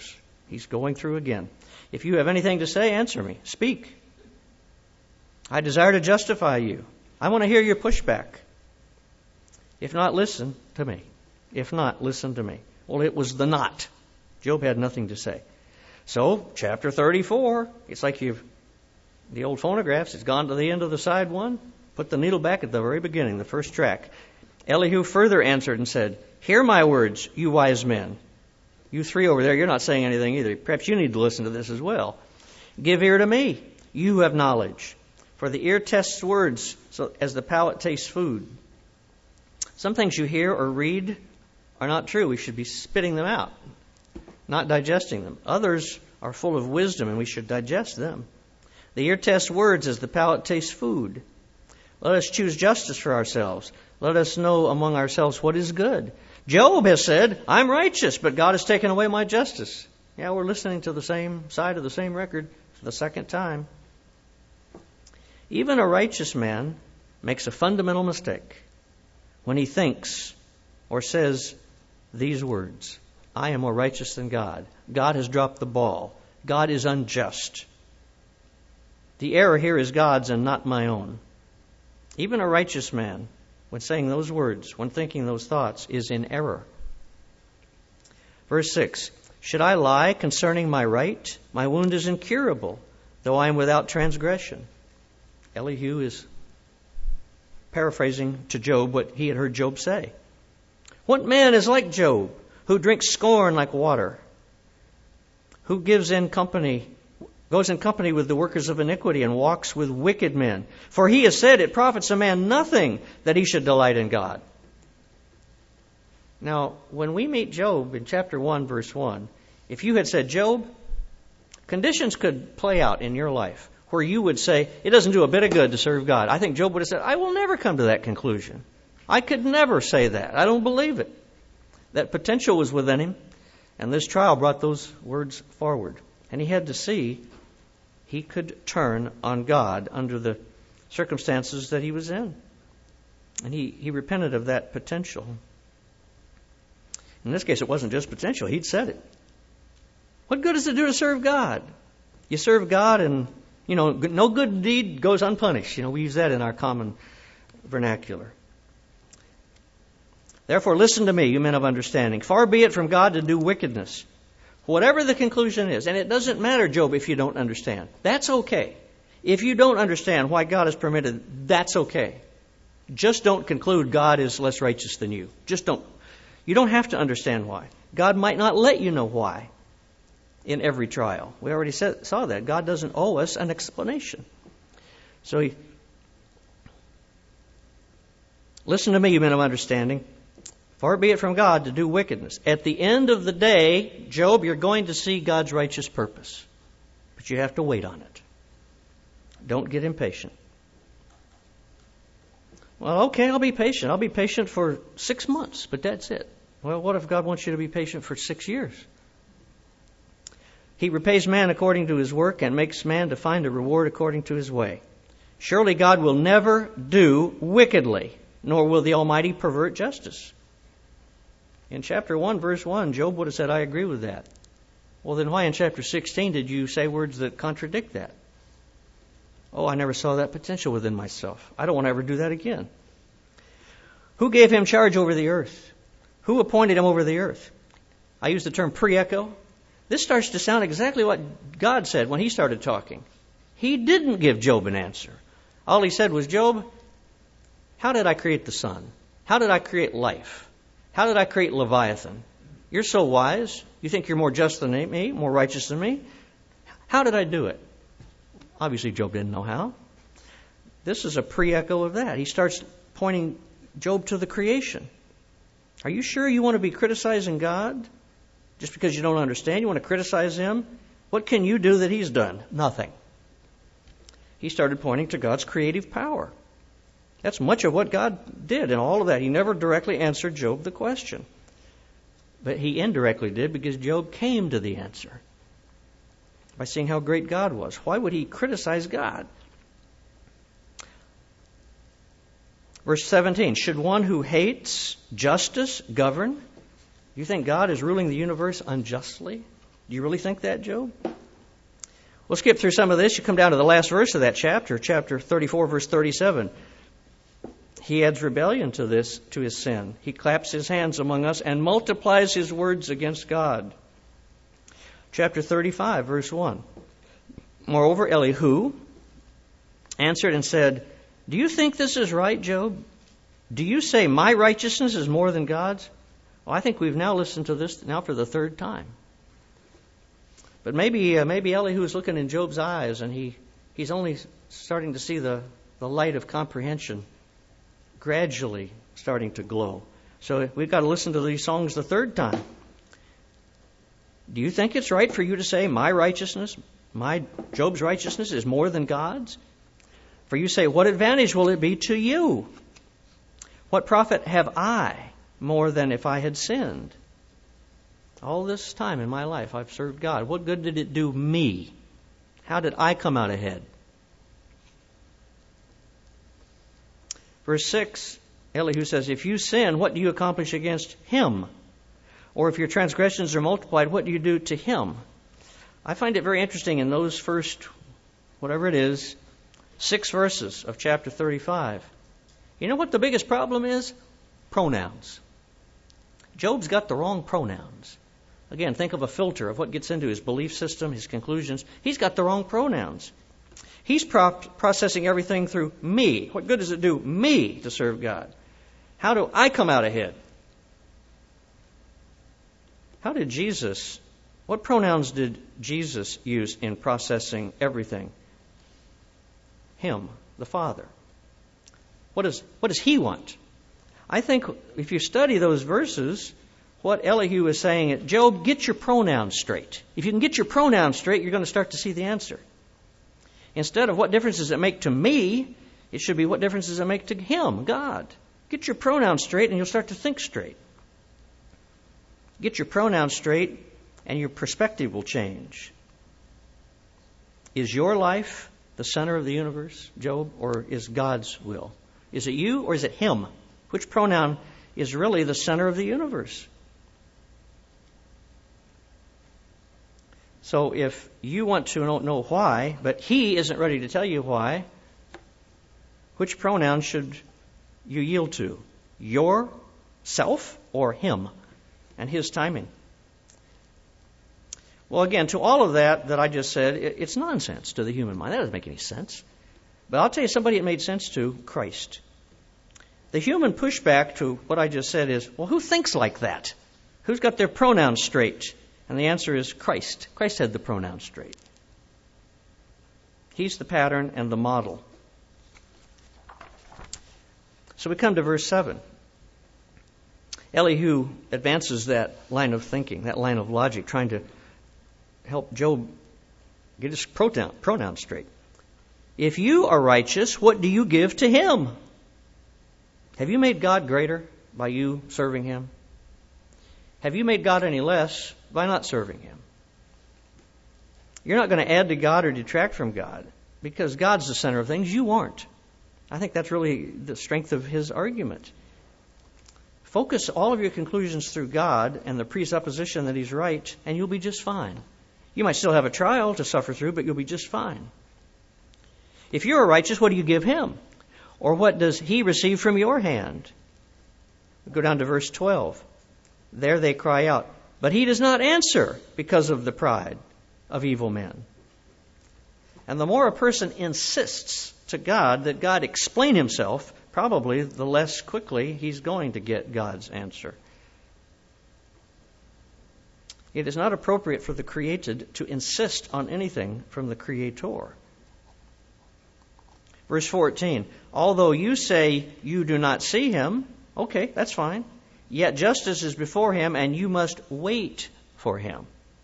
[SPEAKER 1] He's going through again. If you have anything to say, answer me. Speak. I desire to justify you. I want to hear your pushback. If not, listen to me. If not, listen to me. Well, it was the not. Job had nothing to say. So, chapter 34, it's like the old phonographs, it's gone to the end of the side one. Put the needle back at the very beginning, the first track. Elihu further answered and said, hear my words, you wise men. You three over there, you're not saying anything either. Perhaps you need to listen to this as well. Give ear to me, you who have knowledge. For the ear tests words so as the palate tastes food. Some things you hear or read are not true. We should be spitting them out, not digesting them. Others are full of wisdom, and we should digest them. The ear tests words as the palate tastes food. Let us choose justice for ourselves. Let us know among ourselves what is good. Job has said, I'm righteous, but God has taken away my justice. Yeah, we're listening to the same side of the same record for the second time. Even a righteous man makes a fundamental mistake when he thinks or says these words, I am more righteous than God. God has dropped the ball. God is unjust. The error here is God's and not my own. Even a righteous man, when saying those words, when thinking those thoughts, is in error. Verse 6, should I lie concerning my right? My wound is incurable, though I am without transgression. Elihu is paraphrasing to Job what he had heard Job say. What man is like Job, who drinks scorn like water, who goes in company with the workers of iniquity and walks with wicked men? For he has said, it profits a man nothing that he should delight in God. Now, when we meet Job in chapter 1, verse 1, if you had said, Job, conditions could play out in your life where you would say, it doesn't do a bit of good to serve God. I think Job would have said, I will never come to that conclusion. I could never say that. I don't believe it. That potential was within him, and this trial brought those words forward. And he had to see he could turn on God under the circumstances that he was in. And he repented of that potential. In this case, it wasn't just potential. He'd said it. What good does it do to serve God? You serve God and, no good deed goes unpunished. We use that in our common vernacular. Therefore, listen to me, you men of understanding. Far be it from God to do wickedness. Whatever the conclusion is, and it doesn't matter, Job, if you don't understand. That's okay. If you don't understand why God has permitted, that's okay. Just don't conclude God is less righteous than you. Just don't. You don't have to understand why. God might not let you know why in every trial. We already saw that. God doesn't owe us an explanation. So, listen to me, you men of understanding. Far be it from God to do wickedness. At the end of the day, Job, you're going to see God's righteous purpose. But you have to wait on it. Don't get impatient. Well, okay, I'll be patient. I'll be patient for 6 months, but that's it. Well, what if God wants you to be patient for 6 years? He repays man according to his work and makes man to find a reward according to his way. Surely God will never do wickedly, nor will the Almighty pervert justice. In chapter 1, verse 1, Job would have said, I agree with that. Well, then why in chapter 16 did you say words that contradict that? Oh, I never saw that potential within myself. I don't want to ever do that again. Who gave him charge over the earth? Who appointed him over the earth? I use the term pre-echo. This starts to sound exactly what God said when he started talking. He didn't give Job an answer. All he said was, Job, how did I create the sun? How did I create life? How did I create Leviathan? You're so wise. You think you're more just than me, more righteous than me? How did I do it? Obviously, Job didn't know how. This is a pre-echo of that. He starts pointing Job to the creation. Are you sure you want to be criticizing God just because you don't understand? You want to criticize him? What can you do that he's done? Nothing. He started pointing to God's creative power. That's much of what God did in all of that. He never directly answered Job the question. But he indirectly did because Job came to the answer by seeing how great God was. Why would he criticize God? Verse 17, should one who hates justice govern? You think God is ruling the universe unjustly? Do you really think that, Job? We'll skip through some of this. You come down to the last verse of that chapter, chapter 34, verse 37. He adds rebellion to his sin. He claps his hands among us and multiplies his words against God. Chapter 35, verse 1. Moreover, Elihu answered and said, do you think this is right, Job? Do you say my righteousness is more than God's? Well, I think we've now listened to this now for the third time. But maybe Elihu is looking in Job's eyes, and he's only starting to see the light of comprehension gradually starting to glow. So we've got to listen to these songs the third time. Do you think it's right for you to say my righteousness, Job's righteousness is more than God's? For you say, what advantage will it be to you? What profit have I more than if I had sinned? All this time in my life I've served God. What good did it do me? How did I come out ahead? Verse 6, Elihu says, if you sin, what do you accomplish against him? Or if your transgressions are multiplied, what do you do to him? I find it very interesting in those first, whatever it is, 6 verses of chapter 35. You know what the biggest problem is? Pronouns. Job's got the wrong pronouns. Again, think of a filter of what gets into his belief system, his conclusions. He's got the wrong pronouns. He's processing everything through me. What good does it do me to serve God? How do I come out ahead? What pronouns did Jesus use in processing everything? Him, the Father. What does he want? I think if you study those verses, what Elihu is saying is, Job, get your pronouns straight. If you can get your pronouns straight, you're going to start to see the answer. Instead of what difference does it make to me, it should be what difference does it make to him, God. Get your pronouns straight and you'll start to think straight. Get your pronouns straight and your perspective will change. Is your life the center of the universe, Job, or is God's will? Is it you or is it him? Which pronoun is really the center of the universe? So if you want to know why, but he isn't ready to tell you why, which pronoun should you yield to? Yourself or him and his timing? Well, again, to all of that I just said, it's nonsense to the human mind. That doesn't make any sense. But I'll tell you somebody it made sense to, Christ. The human pushback to what I just said is, well, who thinks like that? Who's got their pronouns straight? And the answer is Christ. Christ had the pronouns straight. He's the pattern and the model. So we come to verse 7. Elihu advances that line of thinking, that line of logic, trying to help Job get his pronouns straight. If you are righteous, what do you give to him? Have you made God greater by you serving him? Have you made God any less by not serving him? You're not going to add to God or detract from God because God's the center of things. You aren't. I think that's really the strength of his argument. Focus all of your conclusions through God and the presupposition that he's right, and you'll be just fine. You might still have a trial to suffer through, but you'll be just fine. If you are righteous, what do you give him? Or what does he receive from your hand? Go down to verse 12. There they cry out, but he does not answer because of the pride of evil men. And the more a person insists to God that God explain himself, probably the less quickly he's going to get God's answer. It is not appropriate for the created to insist on anything from the Creator. Verse 14, although you say you do not see him, okay, that's fine. Yet justice is before him, and you must wait for him.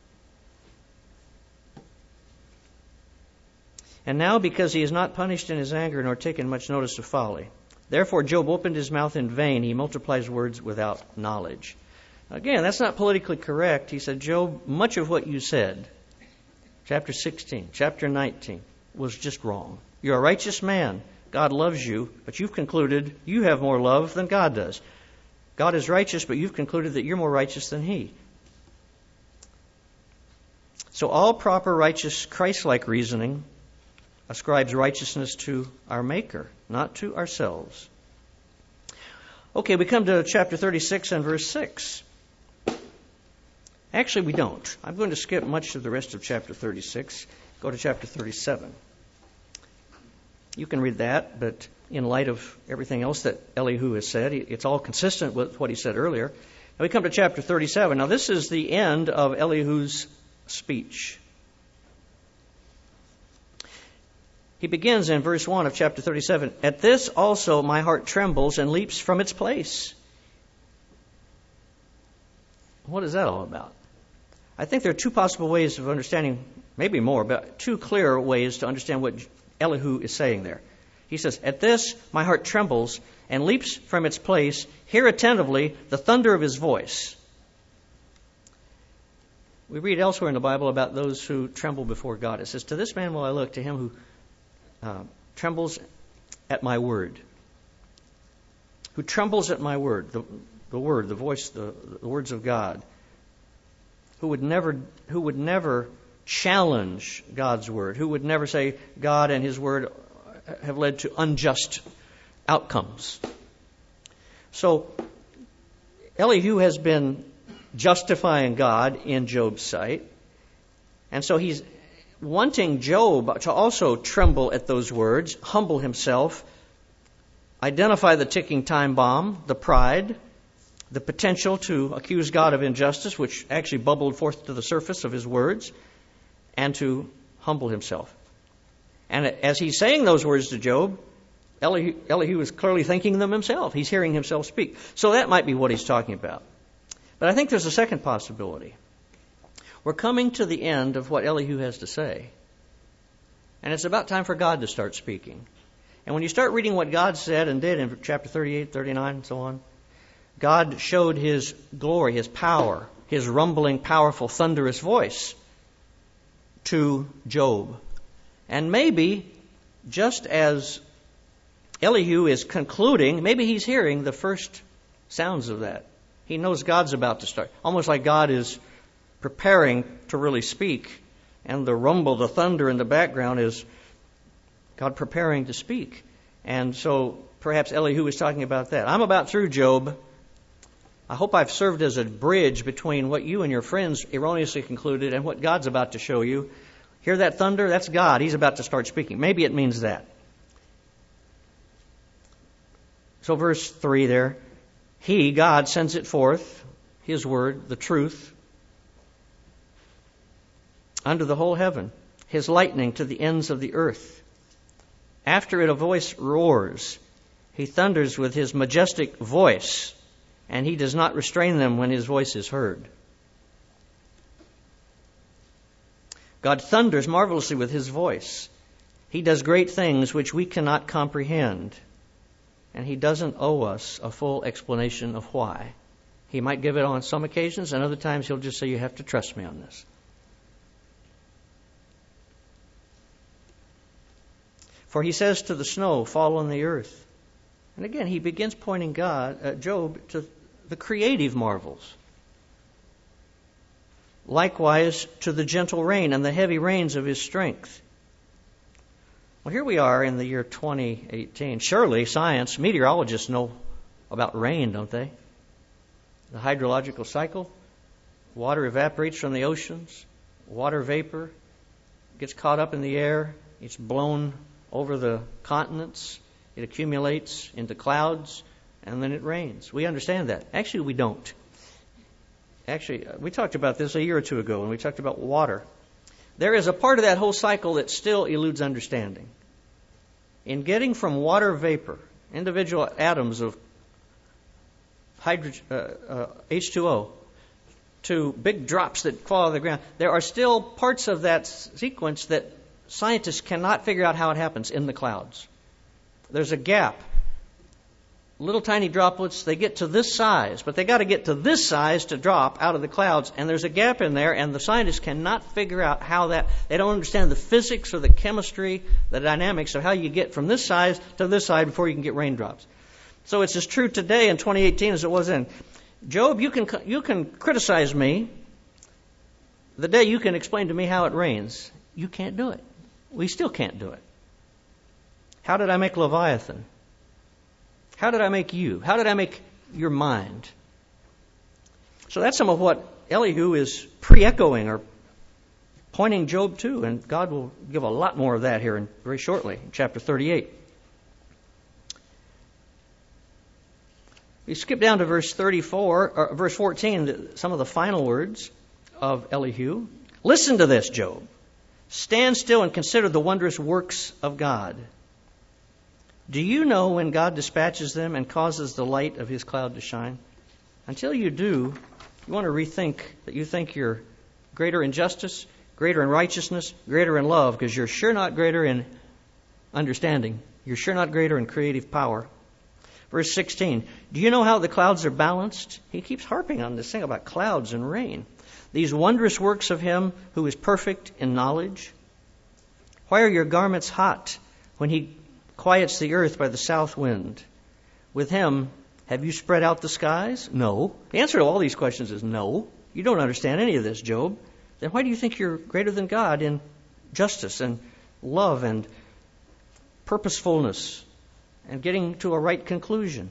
[SPEAKER 1] And now, because he is not punished in his anger, nor taken much notice of folly. Therefore Job opened his mouth in vain. He multiplies words without knowledge. Again, that's not politically correct. He said, Job, much of what you said, chapter 16, chapter 19, was just wrong. You're a righteous man. God loves you, but you've concluded you have more love than God does. God is righteous, but you've concluded that you're more righteous than he. So all proper, righteous, Christ-like reasoning ascribes righteousness to our Maker, not to ourselves. Okay, we come to chapter 36 and verse 6. Actually, we don't. I'm going to skip much of the rest of chapter 36. Go to chapter 37. You can read that, but in light of everything else that Elihu has said, it's all consistent with what he said earlier. Now we come to chapter 37. Now this is the end of Elihu's speech. He begins in verse 1 of chapter 37. At this also my heart trembles and leaps from its place. What is that all about? I think there are two possible ways of understanding, maybe more, but two clear ways to understand what Elihu is saying there. He says, at this my heart trembles and leaps from its place. Hear attentively the thunder of his voice. We read elsewhere in the Bible about those who tremble before God. It says, to this man will I look, to him who trembles at my word. Who trembles at my word, the word, the voice, the words of God. Who would never challenge God's word. Who would never say God and his word have led to unjust outcomes. So Elihu has been justifying God in Job's sight. And so he's wanting Job to also tremble at those words, humble himself, identify the ticking time bomb, the pride, the potential to accuse God of injustice, which actually bubbled forth to the surface of his words, and to humble himself. And as he's saying those words to Job, Elihu is clearly thinking them himself. He's hearing himself speak. So that might be what he's talking about. But I think there's a second possibility. We're coming to the end of what Elihu has to say. And it's about time for God to start speaking. And when you start reading what God said and did in chapter 38, 39, and so on, God showed his glory, his power, his rumbling, powerful, thunderous voice to Job. And maybe, just as Elihu is concluding, maybe he's hearing the first sounds of that. He knows God's about to start. Almost like God is preparing to really speak. And the rumble, the thunder in the background is God preparing to speak. And so perhaps Elihu is talking about that. I'm about through, Job. I hope I've served as a bridge between what you and your friends erroneously concluded and what God's about to show you. Hear that thunder? That's God. He's about to start speaking. Maybe it means that. So verse 3 there. He, God, sends it forth, his word, the truth, unto the whole heaven, his lightning to the ends of the earth. After it a voice roars. He thunders with his majestic voice, and he does not restrain them when his voice is heard. God thunders marvelously with his voice. He does great things which we cannot comprehend. And he doesn't owe us a full explanation of why. He might give it on some occasions, and other times he'll just say, you have to trust me on this. For he says to the snow, fall on the earth. And again, he begins pointing Job to the creative marvels. Likewise to the gentle rain and the heavy rains of his strength. Well, here we are in the year 2018. Surely science, meteorologists know about rain, don't they? The hydrological cycle. Water evaporates from the oceans. Water vapor gets caught up in the air. It's blown over the continents. It accumulates into clouds, and then it rains. We understand that. Actually, we don't. Actually, we talked about this a year or two ago when we talked about water. There is a part of that whole cycle that still eludes understanding. In getting from water vapor, individual atoms of H2O, to big drops that fall on the ground, there are still parts of that sequence that scientists cannot figure out how it happens in the clouds. There's a gap. Little tiny droplets, they get to this size, but they got to get to this size to drop out of the clouds, and there's a gap in there, and the scientists cannot figure out how that, they don't understand the physics or the chemistry, the dynamics of how you get from this size to this side before you can get raindrops. So it's as true today in 2018 as it was then. Job, you can criticize me, the day you can explain to me how it rains, you can't do it. We still can't do it. How did I make Leviathan? How did I make you? How did I make your mind? So that's some of what Elihu is pre-echoing or pointing Job to, and God will give a lot more of that here very shortly, in chapter 38. We skip down to verse 14, some of the final words of Elihu. Listen to this, Job. Stand still and consider the wondrous works of God. Do you know when God dispatches them and causes the light of his cloud to shine? Until you do, you want to rethink that you think you're greater in justice, greater in righteousness, greater in love, because you're sure not greater in understanding. You're sure not greater in creative power. Verse 16, do you know how the clouds are balanced? He keeps harping on this thing about clouds and rain. These wondrous works of him who is perfect in knowledge. Why are your garments hot when he quiets the earth by the south wind? With him, have you spread out the skies? No. The answer to all these questions is no. You don't understand any of this, Job. Then why do you think you're greater than God in justice and love and purposefulness and getting to a right conclusion?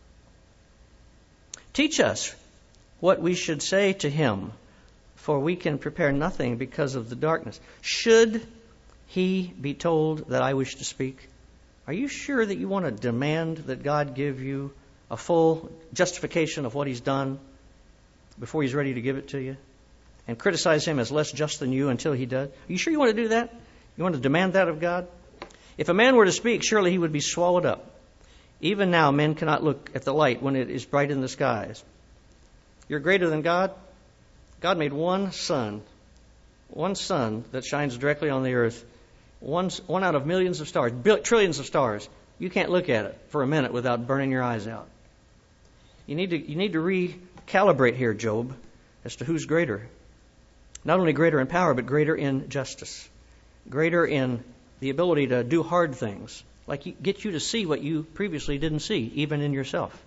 [SPEAKER 1] Teach us what we should say to him, for we can prepare nothing because of the darkness. Should he be told that I wish to speak? Are you sure that you want to demand that God give you a full justification of what he's done before he's ready to give it to you? And criticize him as less just than you until he does? Are you sure you want to do that? You want to demand that of God? If a man were to speak, surely he would be swallowed up. Even now, men cannot look at the light when it is bright in the skies. You're greater than God? God made one sun that shines directly on the earth. One out of millions of stars, trillions of stars. You can't look at it for a minute without burning your eyes out. You need to recalibrate here, Job, as to who's greater. Not only greater in power, but greater in justice. Greater in the ability to do hard things, like get you to see what you previously didn't see, even in yourself.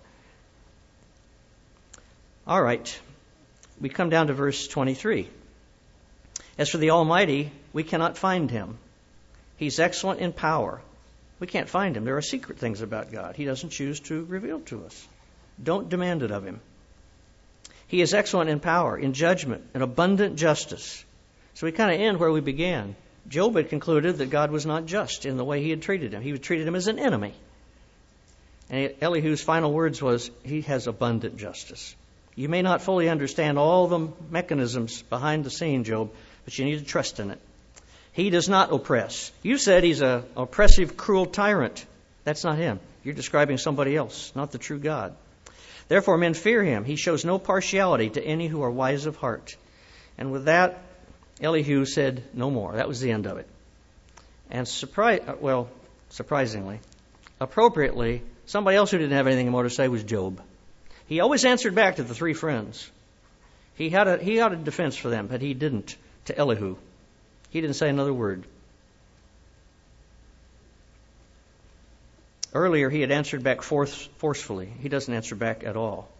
[SPEAKER 1] All right. We come down to verse 23. As for the Almighty, we cannot find him. He's excellent in power. We can't find him. There are secret things about God he doesn't choose to reveal to us. Don't demand it of him. He is excellent in power, in judgment, in abundant justice. So we kind of end where we began. Job had concluded that God was not just in the way he had treated him. He had treated him as an enemy. And Elihu's final words was, he has abundant justice. You may not fully understand all the mechanisms behind the scene, Job, but you need to trust in it. He does not oppress. You said he's an oppressive, cruel tyrant. That's not him. You're describing somebody else, not the true God. Therefore, men fear him. He shows no partiality to any who are wise of heart. And with that, Elihu said no more. That was the end of it. And surprisingly, appropriately, somebody else who didn't have anything more to say was Job. He always answered back to the three friends. He had a defense for them, but he didn't to Elihu. He didn't say another word. Earlier, he had answered back forcefully. He doesn't answer back at all.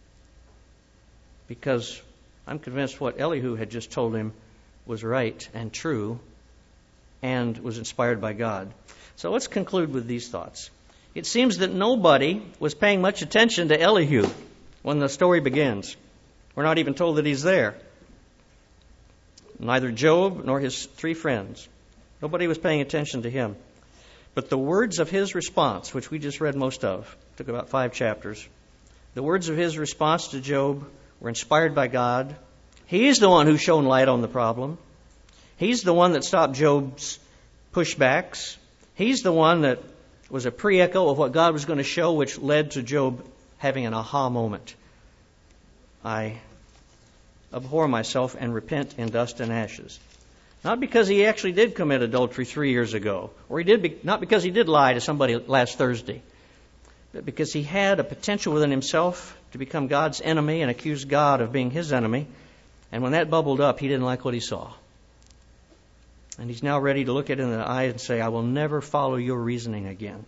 [SPEAKER 1] Because I'm convinced what Elihu had just told him was right and true and was inspired by God. So let's conclude with these thoughts. It seems that nobody was paying much attention to Elihu when the story begins. We're not even told that he's there. Neither Job nor his three friends. Nobody was paying attention to him. But the words of his response, which we just read most of, took about 5 chapters. The words of his response to Job were inspired by God. He's the one who shone light on the problem. He's the one that stopped Job's pushbacks. He's the one that was a pre-echo of what God was going to show, which led to Job having an aha moment. I abhor myself and repent in dust and ashes. Not because he actually did commit adultery 3 years ago, or not because he did lie to somebody last Thursday, but because he had a potential within himself to become God's enemy and accuse God of being his enemy. And when that bubbled up, he didn't like what he saw. And he's now ready to look it in the eye and say, I will never follow your reasoning again.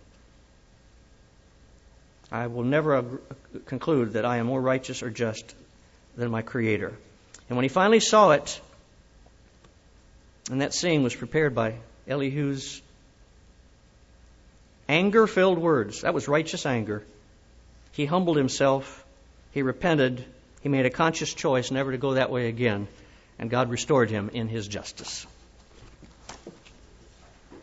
[SPEAKER 1] I will never conclude that I am more righteous or just than my Creator. And when he finally saw it, And that scene was prepared by Elihu's anger-filled words. That was righteous anger. He humbled himself. He repented. He made a conscious choice never to go that way again. And God restored him in His justice.